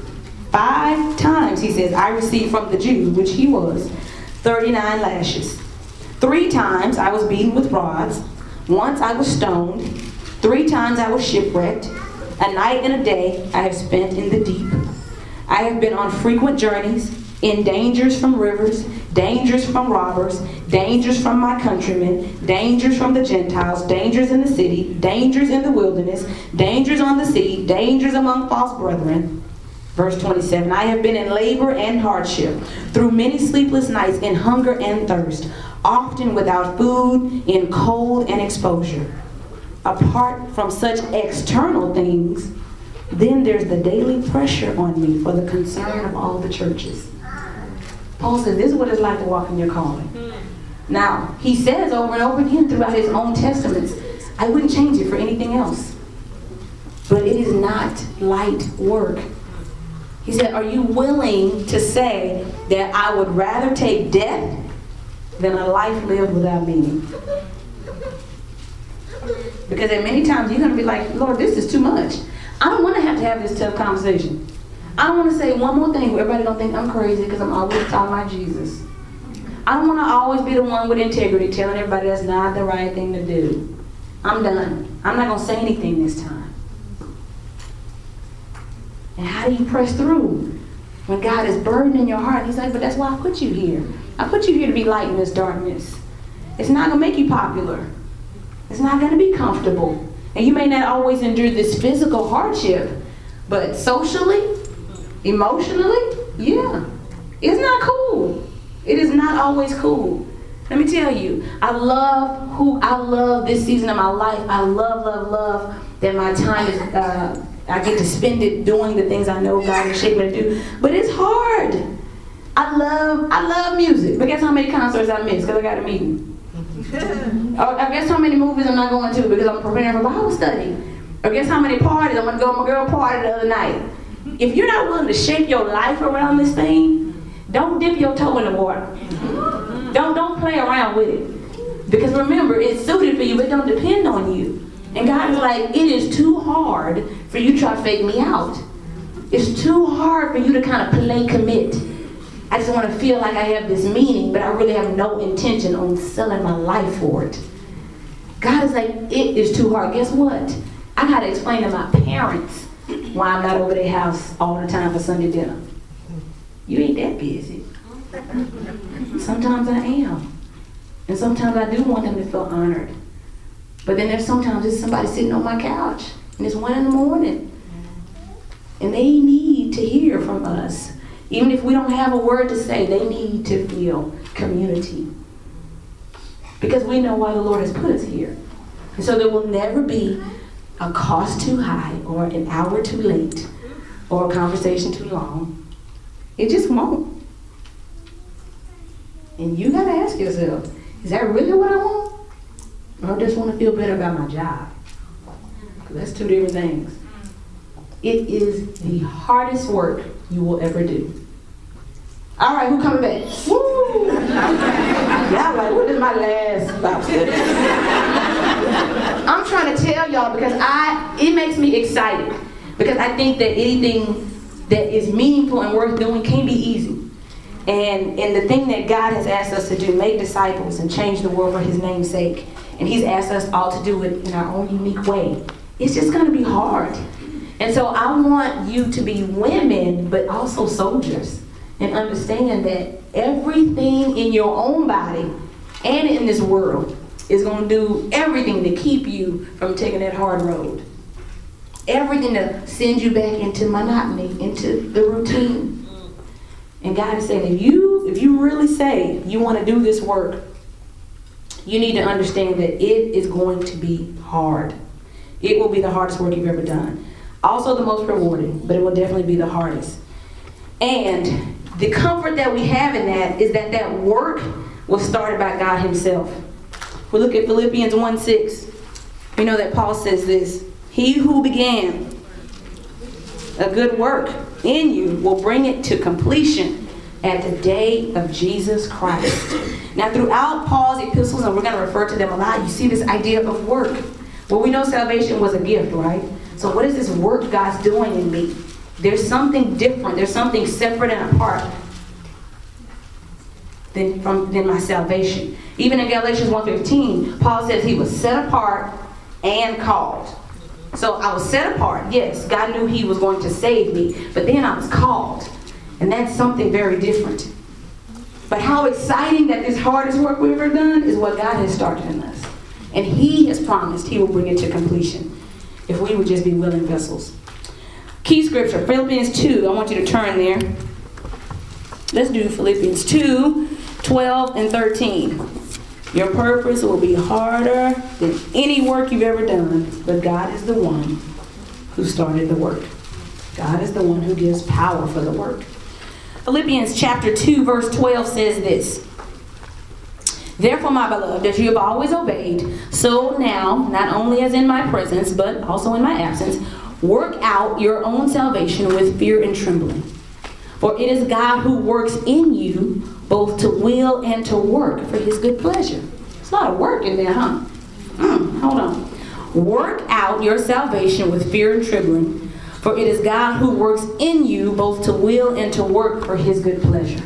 5 times, he says, I received from the Jews, which he was, 39 lashes. 3 times I was beaten with rods. Once I was stoned. 3 times I was shipwrecked. A night and a day I have spent in the deep. I have been on frequent journeys, in dangers from rivers, dangers from robbers, dangers from my countrymen, dangers from the Gentiles, dangers in the city, dangers in the wilderness, dangers on the sea, dangers among false brethren. Verse 27, I have been in labor and hardship, through many sleepless nights, in hunger and thirst, often without food, in cold and exposure. Apart from such external things, then there's the daily pressure on me for the concern of all the churches. Paul says this is what it's like to walk in your calling. Now, he says over and over again throughout his own testaments, I wouldn't change it for anything else. But it is not light work. He said, are you willing to say that I would rather take death than a life lived without meaning? Because at many times you're going to be like, Lord, this is too much. I don't want to have this tough conversation. I don't want to say one more thing where everybody don't think I'm crazy because I'm always talking about Jesus. I don't want to always be the one with integrity telling everybody that's not the right thing to do. I'm done. I'm not going to say anything this time. And how do you press through when God is burdening your heart? He's like, but that's why I put you here. I put you here to be light in this darkness. It's not going to make you popular. It's not going to be comfortable. And you may not always endure this physical hardship, but socially, emotionally, yeah, it's not cool. It is not always cool. Let me tell you, I love this season of my life. I love that my time is, I get to spend it doing the things I know God has shaped me to do. But it's hard. I love music. But guess how many concerts I missed because I got a meeting? Or guess how many movies I'm not going to because I'm preparing for Bible study? Or guess how many parties I'm going to go to my girl party the other night? If you're not willing to shape your life around this thing, don't dip your toe in the water. Don't play around with it. Because remember, it's suited for you, but it don't depend on you. And God is like, it is too hard for you to try to fake me out. It's too hard for you to kind of play commit. I just want to feel like I have this meaning, but I really have no intention on selling my life for it. God is like, it is too hard. Guess what? I got to explain to my parents why I'm not over their house all the time for Sunday dinner. You ain't that busy. Sometimes I am. And sometimes I do want them to feel honored. But then there's sometimes there's somebody sitting on my couch and it's 1 a.m. and they need to hear from us. Even if we don't have a word to say, they need to feel community. Because we know why the Lord has put us here. And so there will never be a cost too high or an hour too late or a conversation too long. It just won't. And you got to ask yourself, is that really what I want? Or I just want to feel better about my job? Because that's two different things. It is the hardest work you will ever do. All right, who coming back? Woo! Y'all like, what is my last Bible study? I'm trying to tell y'all because it makes me excited. Because I think that anything that is meaningful and worth doing can be easy. And the thing that God has asked us to do, make disciples and change the world for his name's sake. And he's asked us all to do it in our own unique way. It's just going to be hard. And so I want you to be women, but also soldiers. And understand that everything in your own body and in this world is going to do everything to keep you from taking that hard road. Everything to send you back into monotony, into the routine. And God is saying, if you really say you want to do this work, you need to understand that it is going to be hard. It will be the hardest work you've ever done. Also the most rewarding, but it will definitely be the hardest. And the comfort that we have in that is that work was started by God himself. We look at Philippians 1:6. We know that Paul says this: he who began a good work in you will bring it to completion at the day of Jesus Christ. Now throughout Paul's epistles, and we're going to refer to them a lot, you see this idea of work. Well, we know salvation was a gift, right? So what is this work God's doing in me? There's something different. There's something separate and apart than my salvation. Even in Galatians 1:15, Paul says he was set apart and called. So I was set apart. Yes, God knew he was going to save me. But then I was called. And that's something very different. But how exciting that this hardest work we've ever done is what God has started in us. And he has promised he will bring it to completion if we would just be willing vessels. Key scripture, Philippians 2. I want you to turn there. Let's do Philippians 2:12 and 13. Your purpose will be harder than any work you've ever done, but God is the one who started the work. God is the one who gives power for the work. Philippians chapter 2 verse 12 says this: therefore, my beloved, as you have always obeyed, so now, not only as in my presence, but also in my absence, work out your own salvation with fear and trembling. For it is God who works in you both to will and to work for his good pleasure. It's a lot of work in there, huh? Hold on. Work out your salvation with fear and trembling. For it is God who works in you both to will and to work for his good pleasure.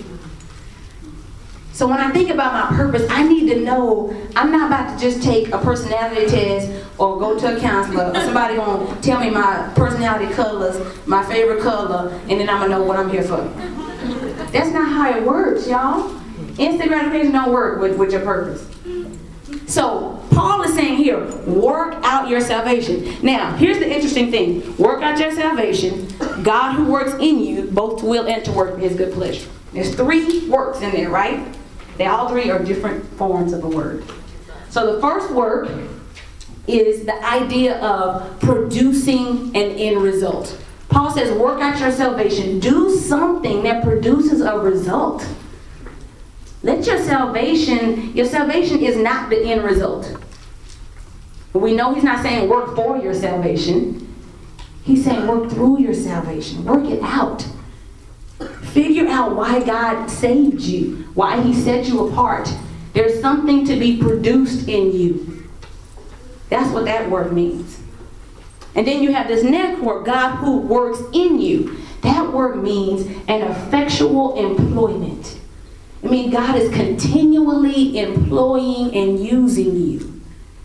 So when I think about my purpose, I need to know I'm not about to just take a personality test or go to a counselor or somebody going to tell me my personality colors, my favorite color, and then I'm going to know what I'm here for. That's not how it works, y'all. Instant gratification don't work with your purpose. So Paul is saying here, work out your salvation. Now, here's the interesting thing. Work out your salvation. God who works in you both to will and to work for his good pleasure. There's 3 works in there, right? They all 3 are different forms of a word. So the first work is the idea of producing an end result. Paul says, work out your salvation. Do something that produces a result. Let your salvation is not the end result. We know he's not saying work for your salvation. He's saying work through your salvation. Work it out. Figure out why God saved you, why he set you apart. There's something to be produced in you. That's what that word means. And then you have this next word, God who works in you. That word means an effectual employment. I mean, God is continually employing and using you.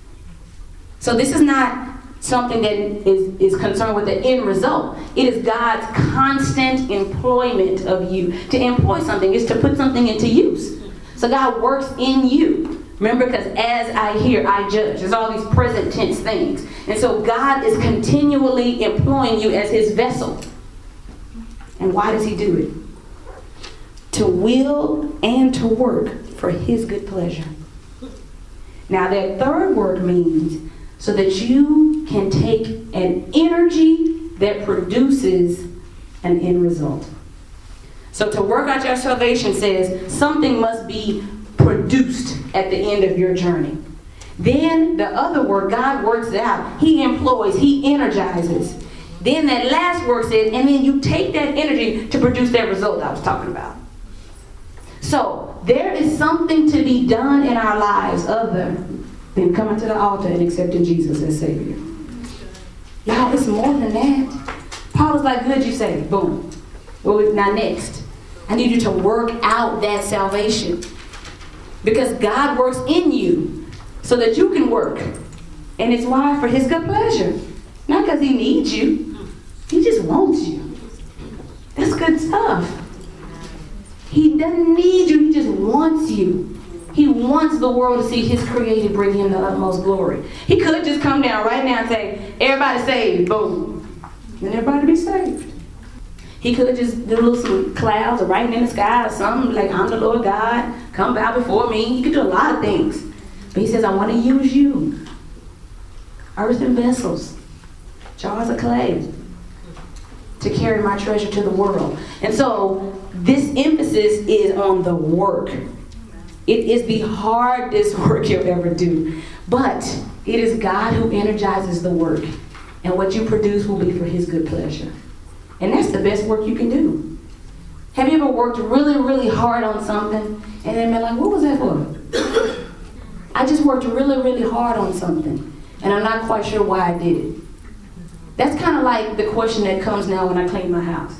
So this is not something that is concerned with the end result. It is God's constant employment of you. To employ something is to put something into use. So God works in you. Remember, because as I hear, I judge. There's all these present tense things. And so God is continually employing you as his vessel. And why does he do it? To will and to work for his good pleasure. Now that third word means so that you can take an energy that produces an end result. So to work out your salvation says something must be produced at the end of your journey. Then the other word, God works it out. He employs, he energizes. Then that last word says, and then you take that energy to produce that result I was talking about. So there is something to be done in our lives other than coming to the altar and accepting Jesus as Savior. Y'all, it's more than that. Paul was like, good, you say, boom. Well, now next, I need you to work out that salvation. Because God works in you so that you can work. And it's why? For his good pleasure. Not because he needs you. He just wants you. That's good stuff. He doesn't need you. He just wants you. He wants the world to see his created bring him the utmost glory. He could just come down right now and say, everybody saved, boom. And everybody be saved. He could just do some clouds or writing in the sky or something like, I'm the Lord God, come bow before me. He could do a lot of things. But he says, I want to use you. Earthen vessels, jars of clay, to carry my treasure to the world. And so this emphasis is on the work. It is the hardest work you'll ever do. But it is God who energizes the work. And what you produce will be for his good pleasure. And that's the best work you can do. Have you ever worked really, really hard on something and then been like, what was that for? I just worked really, really hard on something and I'm not quite sure why I did it. That's kind of like the question that comes now when I clean my house.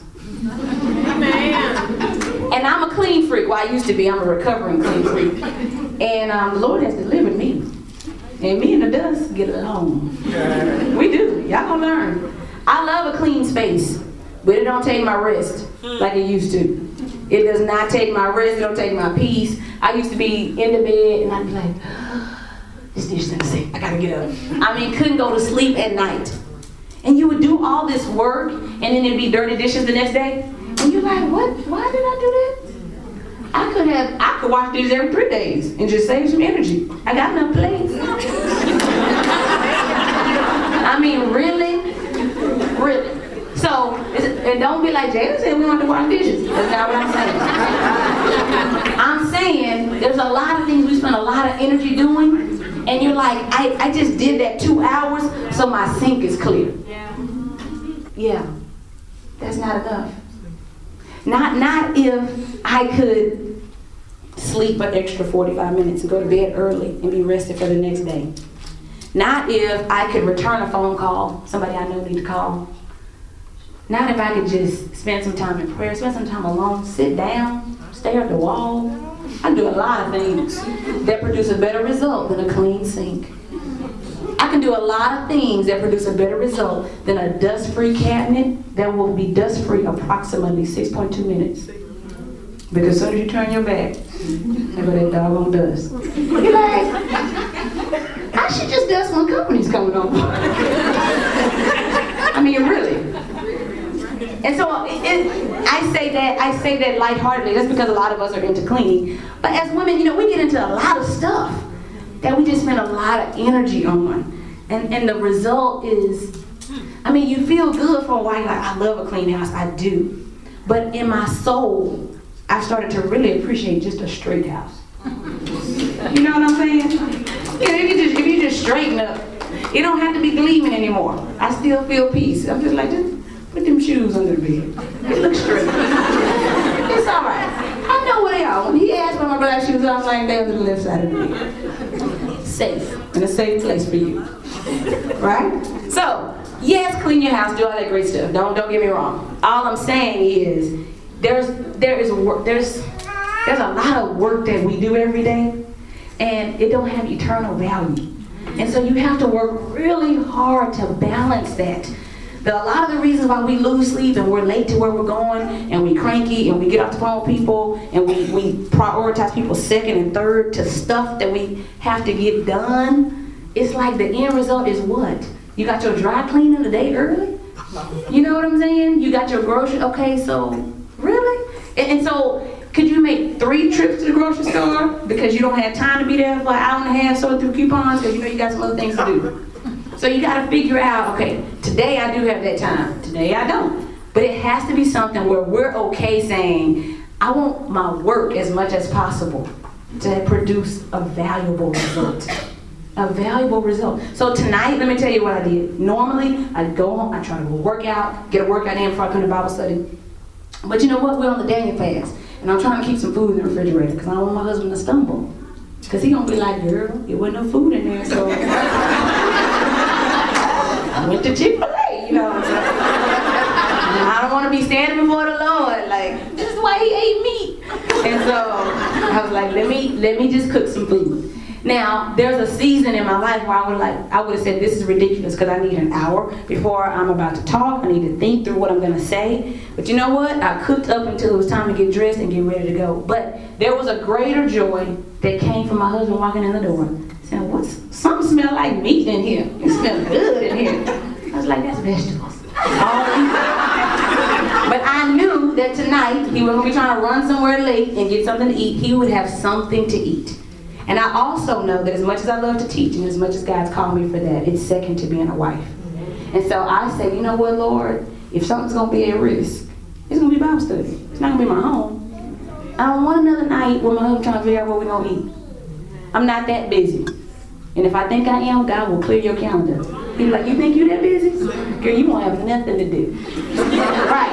And I'm a clean freak. Well, I used to be. I'm a recovering clean freak. And the Lord has delivered me. And me and the dust get along. We do. Y'all gonna learn. I love a clean space. But it don't take my rest like it used to. It does not take my rest. It don't take my peace. I used to be in the bed and I'd be like, this dish is in the sink. I gotta get up. I mean, couldn't go to sleep at night. And you would do all this work and then it'd be dirty dishes the next day. And you're like, what? Why did I do that? I could wash dishes every 3 days and just save some energy. I got enough plates. I mean, really? Really? So, and don't be like, Jada said we don't have to wash dishes. That's not what I'm saying. I'm saying there's a lot of things we spend a lot of energy doing, and you're like, I just did that 2 hours, so my sink is clear. Yeah. That's not enough. Not if I could sleep an extra 45 minutes and go to bed early and be rested for the next day. Not if I could return a phone call, somebody I know need to call. Not if I could just spend some time in prayer, spend some time alone, sit down, stare at the wall. I do a lot of things that produce a better result than a clean sink. I can do a lot of things that produce a better result than a dust-free cabinet that will be dust-free approximately 6.2 minutes. Because as soon as you turn your back, there go that doggone dust. You're like, I should just dust when company's coming on. I mean, really. And so I say that lightheartedly. That's because a lot of us are into cleaning. But as women, we get into a lot of stuff that we just spend a lot of energy on. And the result is, you feel good for a while. You're like, I love a clean house. I do. But in my soul, I've started to really appreciate just a straight house. You know what I'm saying? If you just straighten up, it don't have to be gleaming anymore. I still feel peace. I'm just like, just put them shoes under the bed. It looks straight. It's all right. I know where they are. When he asked for my black shoes, I was like, they're on the left side of the bed. Safe. In a safe place for you. Right? So, Yes, clean your house, do all that great stuff. Don't get me wrong. All I'm saying is there's a lot of work that we do every day, and it don't have eternal value. And so you have to work really hard to balance that. But a lot of the reasons why we lose sleep and we're late to where we're going, and we cranky, and we get off the phone with people, and we prioritize people second and third to stuff that we have to get done, it's like the end result is what? You got your dry cleaning a day early? You know what I'm saying? You got your grocery, okay, so really? And so, could you make 3 trips to the grocery store because you don't have time to be there for an hour and a half sorting through coupons because you know you got some other things to do? So you got to figure out, okay, today I do have that time. Today I don't. But it has to be something where we're okay saying, I want my work as much as possible to produce a valuable result. A valuable result. So tonight, let me tell you what I did. Normally, I'd go home, I'd try to go work out, get a workout in before I come to Bible study. But you know what? We're on the Daniel fast. And I'm trying to keep some food in the refrigerator because I don't want my husband to stumble. Because he gonna be like, girl, there wasn't no food in there, so I went to Chick-fil-A, you know what I'm saying? I don't want to be standing before the Lord like, this is why he ate meat. And so I was like, let me just cook some food. Now, there's a season in my life where I would have said this is ridiculous because I need an hour before I'm about to talk. I need to think through what I'm going to say. But you know what? I cooked up until it was time to get dressed and get ready to go. But there was a greater joy that came from my husband walking in the door saying, something smell like meat in here. It smells good in here. I was like, that's vegetables. But I knew that tonight he was going to be trying to run somewhere late and get something to eat. He would have something to eat. And I also know that as much as I love to teach and as much as God's called me for that, it's second to being a wife. And so I say, you know what, Lord, if something's going to be at risk, it's going to be Bible study. It's not going to be my home. I don't want another night where my husband trying to figure out what we're going to eat. I'm not that busy. And if I think I am, God will clear your calendar. He's like, you think you that busy? Girl, you won't have nothing to do. Right.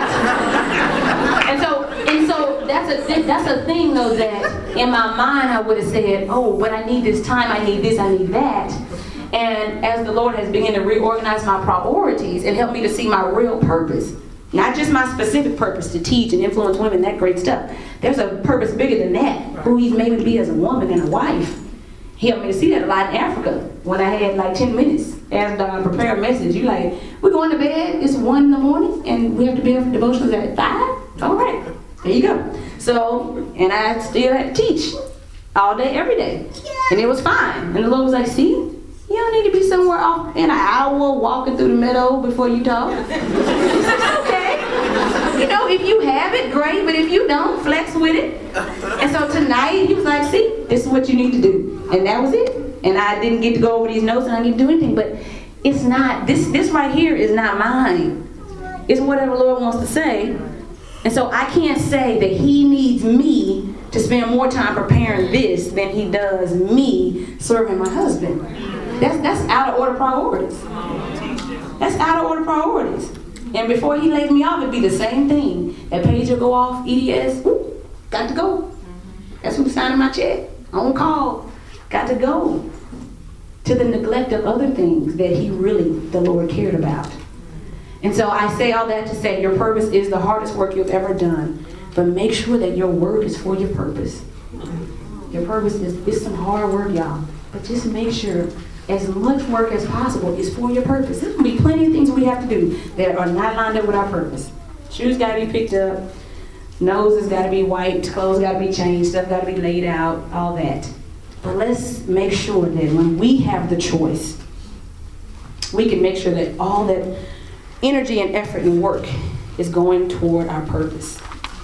And so that's a thing though that in my mind I would have said, oh, but I need this time, I need this, I need that. And as the Lord has begun to reorganize my priorities and help me to see my real purpose, not just my specific purpose to teach and influence women, that great stuff. There's a purpose bigger than that, who He's made me to be as a woman and a wife. He helped me to see that a lot in Africa when I had like 10 minutes as I prepare a message. You like, we're going to bed, it's 1 in the morning, and we have to be up for devotionals at 5? All right, there you go. So, and I still had to teach all day, every day. And it was fine. And the Lord was like, see, you don't need to be somewhere off in an hour walking through the meadow before you talk. Okay. You know, if you have it, great, but if you don't, flex with it. And so tonight, he was like, see, this is what you need to do. And that was it. And I didn't get to go over these notes and I didn't do anything, but it's not, this right here is not mine. It's whatever the Lord wants to say. And so I can't say that He needs me to spend more time preparing this than He does me serving my husband. That's out of order priorities. That's out of order priorities. And before He lays me off, it'd be the same thing. That page will go off, EDS, whoop, got to go. That's who's signing my check. On call. Got to go. To the neglect of other things that the Lord cared about. And so I say all that to say your purpose is the hardest work you've ever done. But make sure that your work is for your purpose. Your purpose is some hard work, y'all. But just make sure as much work as possible is for your purpose. There's going to be plenty of things we have to do that are not lined up with our purpose. Shoes got to be picked up. Nose has got to be wiped. Clothes got to be changed. Stuff got to be laid out. All that. But let's make sure that when we have the choice, we can make sure that all that energy and effort and work is going toward our purpose.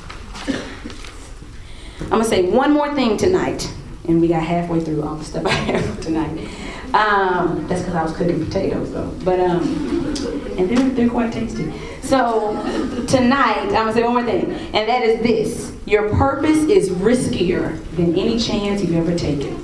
I'm going to say one more thing tonight. And we got halfway through all the stuff I have tonight. That's because I was cooking potatoes though. But, and they're quite tasty. So tonight, I'm going to say one more thing. And that is this. Your purpose is riskier than any chance you've ever taken.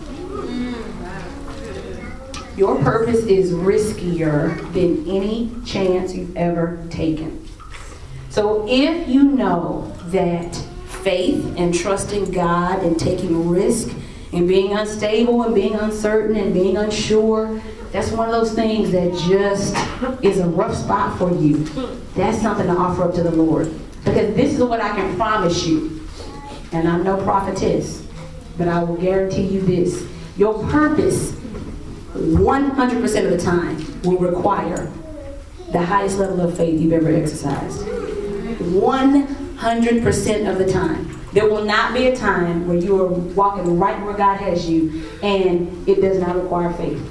Your purpose is riskier than any chance you've ever taken. So if you know that faith and trusting God and taking risk And being unstable and being uncertain and being unsure, that's one of those things that just is a rough spot for you. That's something to offer up to the Lord. Because this is what I can promise you. And I'm no prophetess, but I will guarantee you this. Your purpose, 100% of the time, will require the highest level of faith you've ever exercised. 100% of the time. There will not be a time where you are walking right where God has you and it does not require faith.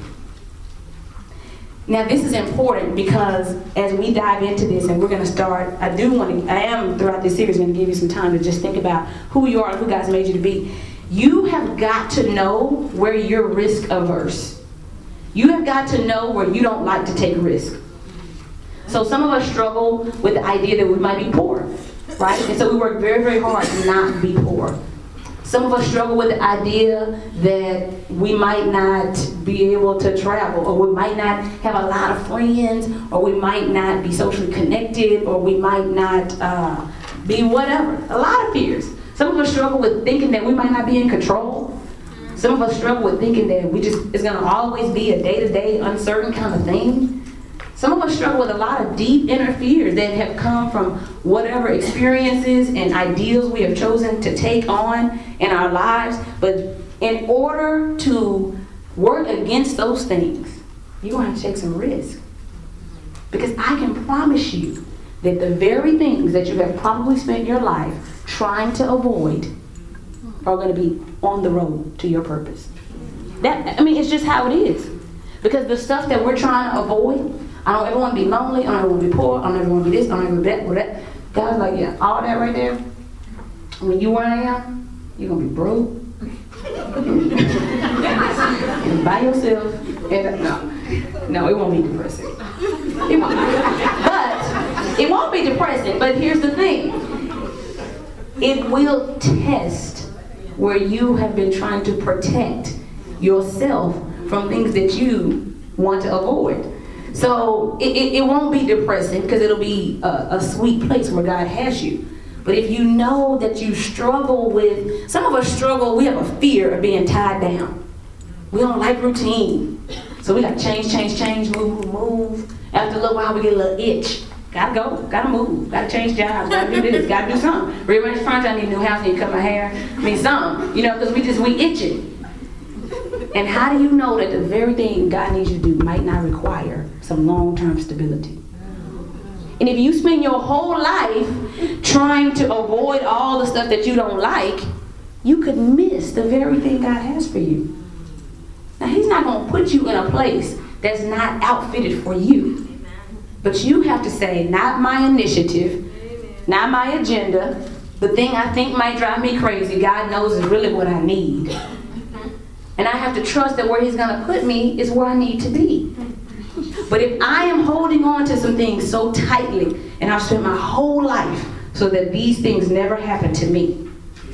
Now this is important because as we dive into this and we're going to start, I am throughout this series going to give you some time to just think about who you are and who God's made you to be. You have got to know where you're risk averse. You have got to know where you don't like to take risk. So some of us struggle with the idea that we might be poor, right? And so we work very, very hard to not be poor. Some of us struggle with the idea that we might not be able to travel, or we might not have a lot of friends, or we might not be socially connected, or we might not be whatever. A lot of fears. Some of us struggle with thinking that we might not be in control. Some of us struggle with thinking that it's going to always be a day-to-day uncertain kind of thing. Some of us struggle with a lot of deep inner fears that have come from whatever experiences and ideals we have chosen to take on in our lives. But in order to work against those things, you're going to have to take some risk. Because I can promise you that the very things that you have probably spent your life trying to avoid are going to be on the road to your purpose. It's just how it is. Because the stuff that we're trying to avoid, I don't ever want to be lonely, I don't ever want to be poor, I don't ever want to be this, I don't ever want to be that. God's like, yeah, all that right there, when you where I am, you're going to be broke. And by yourself. And no, it won't be depressing. It won't. But it won't be depressing, but here's the thing. It will test where you have been trying to protect yourself from things that you want to avoid. So it won't be depressing because it'll be a sweet place where God has you. But if you know that you struggle with, some of us struggle, we have a fear of being tied down. We don't like routine. So we got to change, move. After a little while we get a little itch. Gotta go, gotta move, gotta change jobs, gotta do this, gotta do something. Rearrange furniture, I need a new house, I need to cut my hair. Something, because we itching. And how do you know that the very thing God needs you to do might not require some long-term stability? And if you spend your whole life trying to avoid all the stuff that you don't like, you could miss the very thing God has for you. Now, He's not going to put you in a place that's not outfitted for you. But you have to say, not my initiative, not my agenda, the thing I think might drive me crazy, God knows is really what I need. And I have to trust that where He's going to put me is where I need to be. But if I am holding on to some things so tightly, and I've spent my whole life so that these things never happen to me,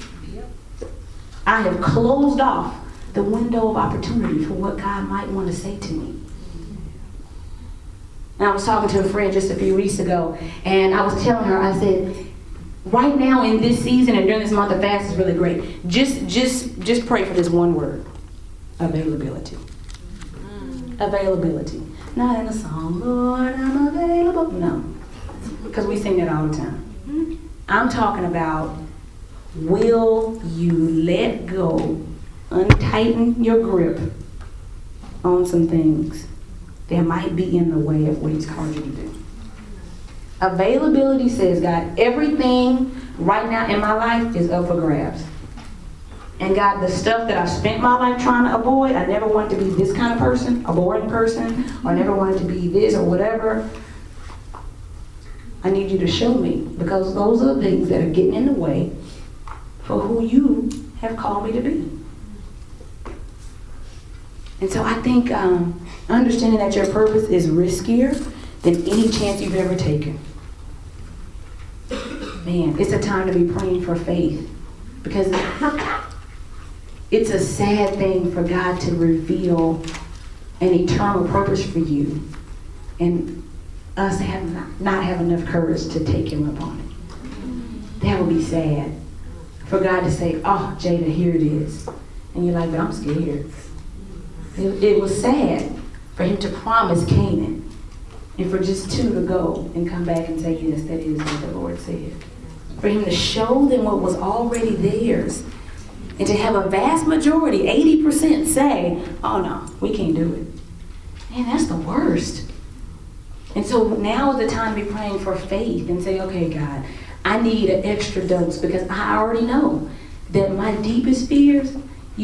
I have closed off the window of opportunity for what God might want to say to me. And I was talking to a friend just a few weeks ago, and I was telling her, I said, right now in this season and during this month of fast is really great. Just pray for this one word. Availability. Availability. Not in a song, Lord, I'm available. No. Because we sing that all the time. I'm talking about, will you let go, untighten your grip on some things that might be in the way of what He's called you to do. Availability says, God, everything right now in my life is up for grabs. And God, the stuff that I spent my life trying to avoid, I never wanted to be this kind of person, a boring person, or I never wanted to be this or whatever. I need you to show me, because those are the things that are getting in the way for who you have called me to be. And so I think understanding that your purpose is riskier than any chance you've ever taken. Man, it's a time to be praying for faith, because it's a sad thing for God to reveal an eternal purpose for you and us not have enough courage to take Him upon it. That would be sad. For God to say, oh, Jada, here it is. And you're like, but I'm scared. It was sad for him to promise Canaan and for just 2 to go and come back and say, yes, that is what the Lord said. For him to show them what was already theirs. And to have a vast majority, 80% say, oh no, we can't do it. Man, that's the worst. And so now is the time to be praying for faith and say, okay, God, I need an extra dose because I already know that my deepest fears,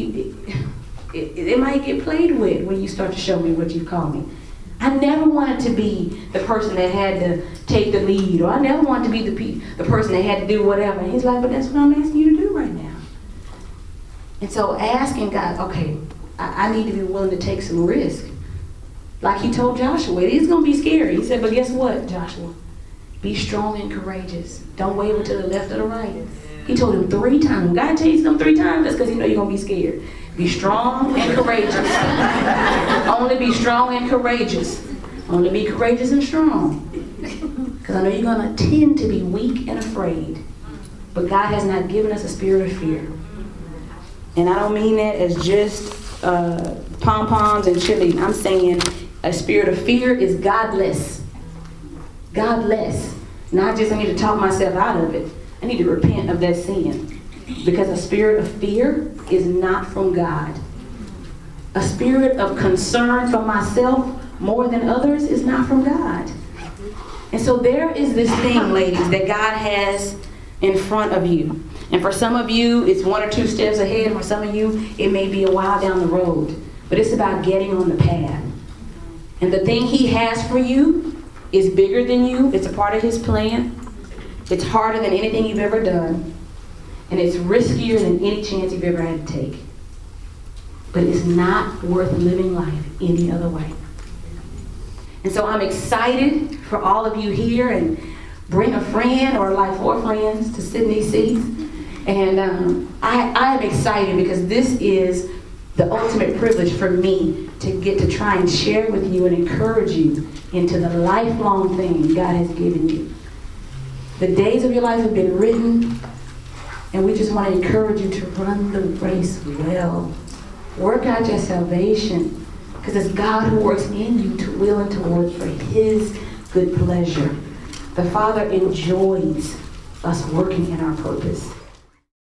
it might get played with when you start to show me what you've called me. I never wanted to be the person that had to take the lead, or I never wanted to be the person that had to do whatever. And he's like, but that's what I'm asking you to do right now. And so asking God, okay, I need to be willing to take some risk. Like he told Joshua, it is going to be scary. He said, but guess what, Joshua? Be strong and courageous. Don't waver to the left or the right. He told him 3 times. When God tells them 3 times, that's because he knows you're going to be scared. Be strong and courageous. Only be strong and courageous. Only be courageous and strong. Because I know you're going to tend to be weak and afraid. But God has not given us a spirit of fear. And I don't mean that as just pom-poms and cheerleading. I'm saying a spirit of fear is godless. Godless. Not just I need to talk myself out of it. I need to repent of that sin. Because a spirit of fear is not from God. A spirit of concern for myself more than others is not from God. And so there is this thing, ladies, that God has in front of you. And for some of you, it's 1 or 2 steps ahead. For some of you, it may be a while down the road. But it's about getting on the path. And the thing he has for you is bigger than you. It's a part of his plan. It's harder than anything you've ever done. And it's riskier than any chance you've ever had to take. But it's not worth living life any other way. And so I'm excited for all of you here, and bring a friend or like 4 friends to sit in these seats. And I am excited because this is the ultimate privilege for me to get to try and share with you and encourage you into the lifelong thing God has given you. The days of your life have been written, and we just want to encourage you to run the race well. Work out your salvation, because it's God who works in you to will and to work for his good pleasure. The Father enjoys us working in our purpose.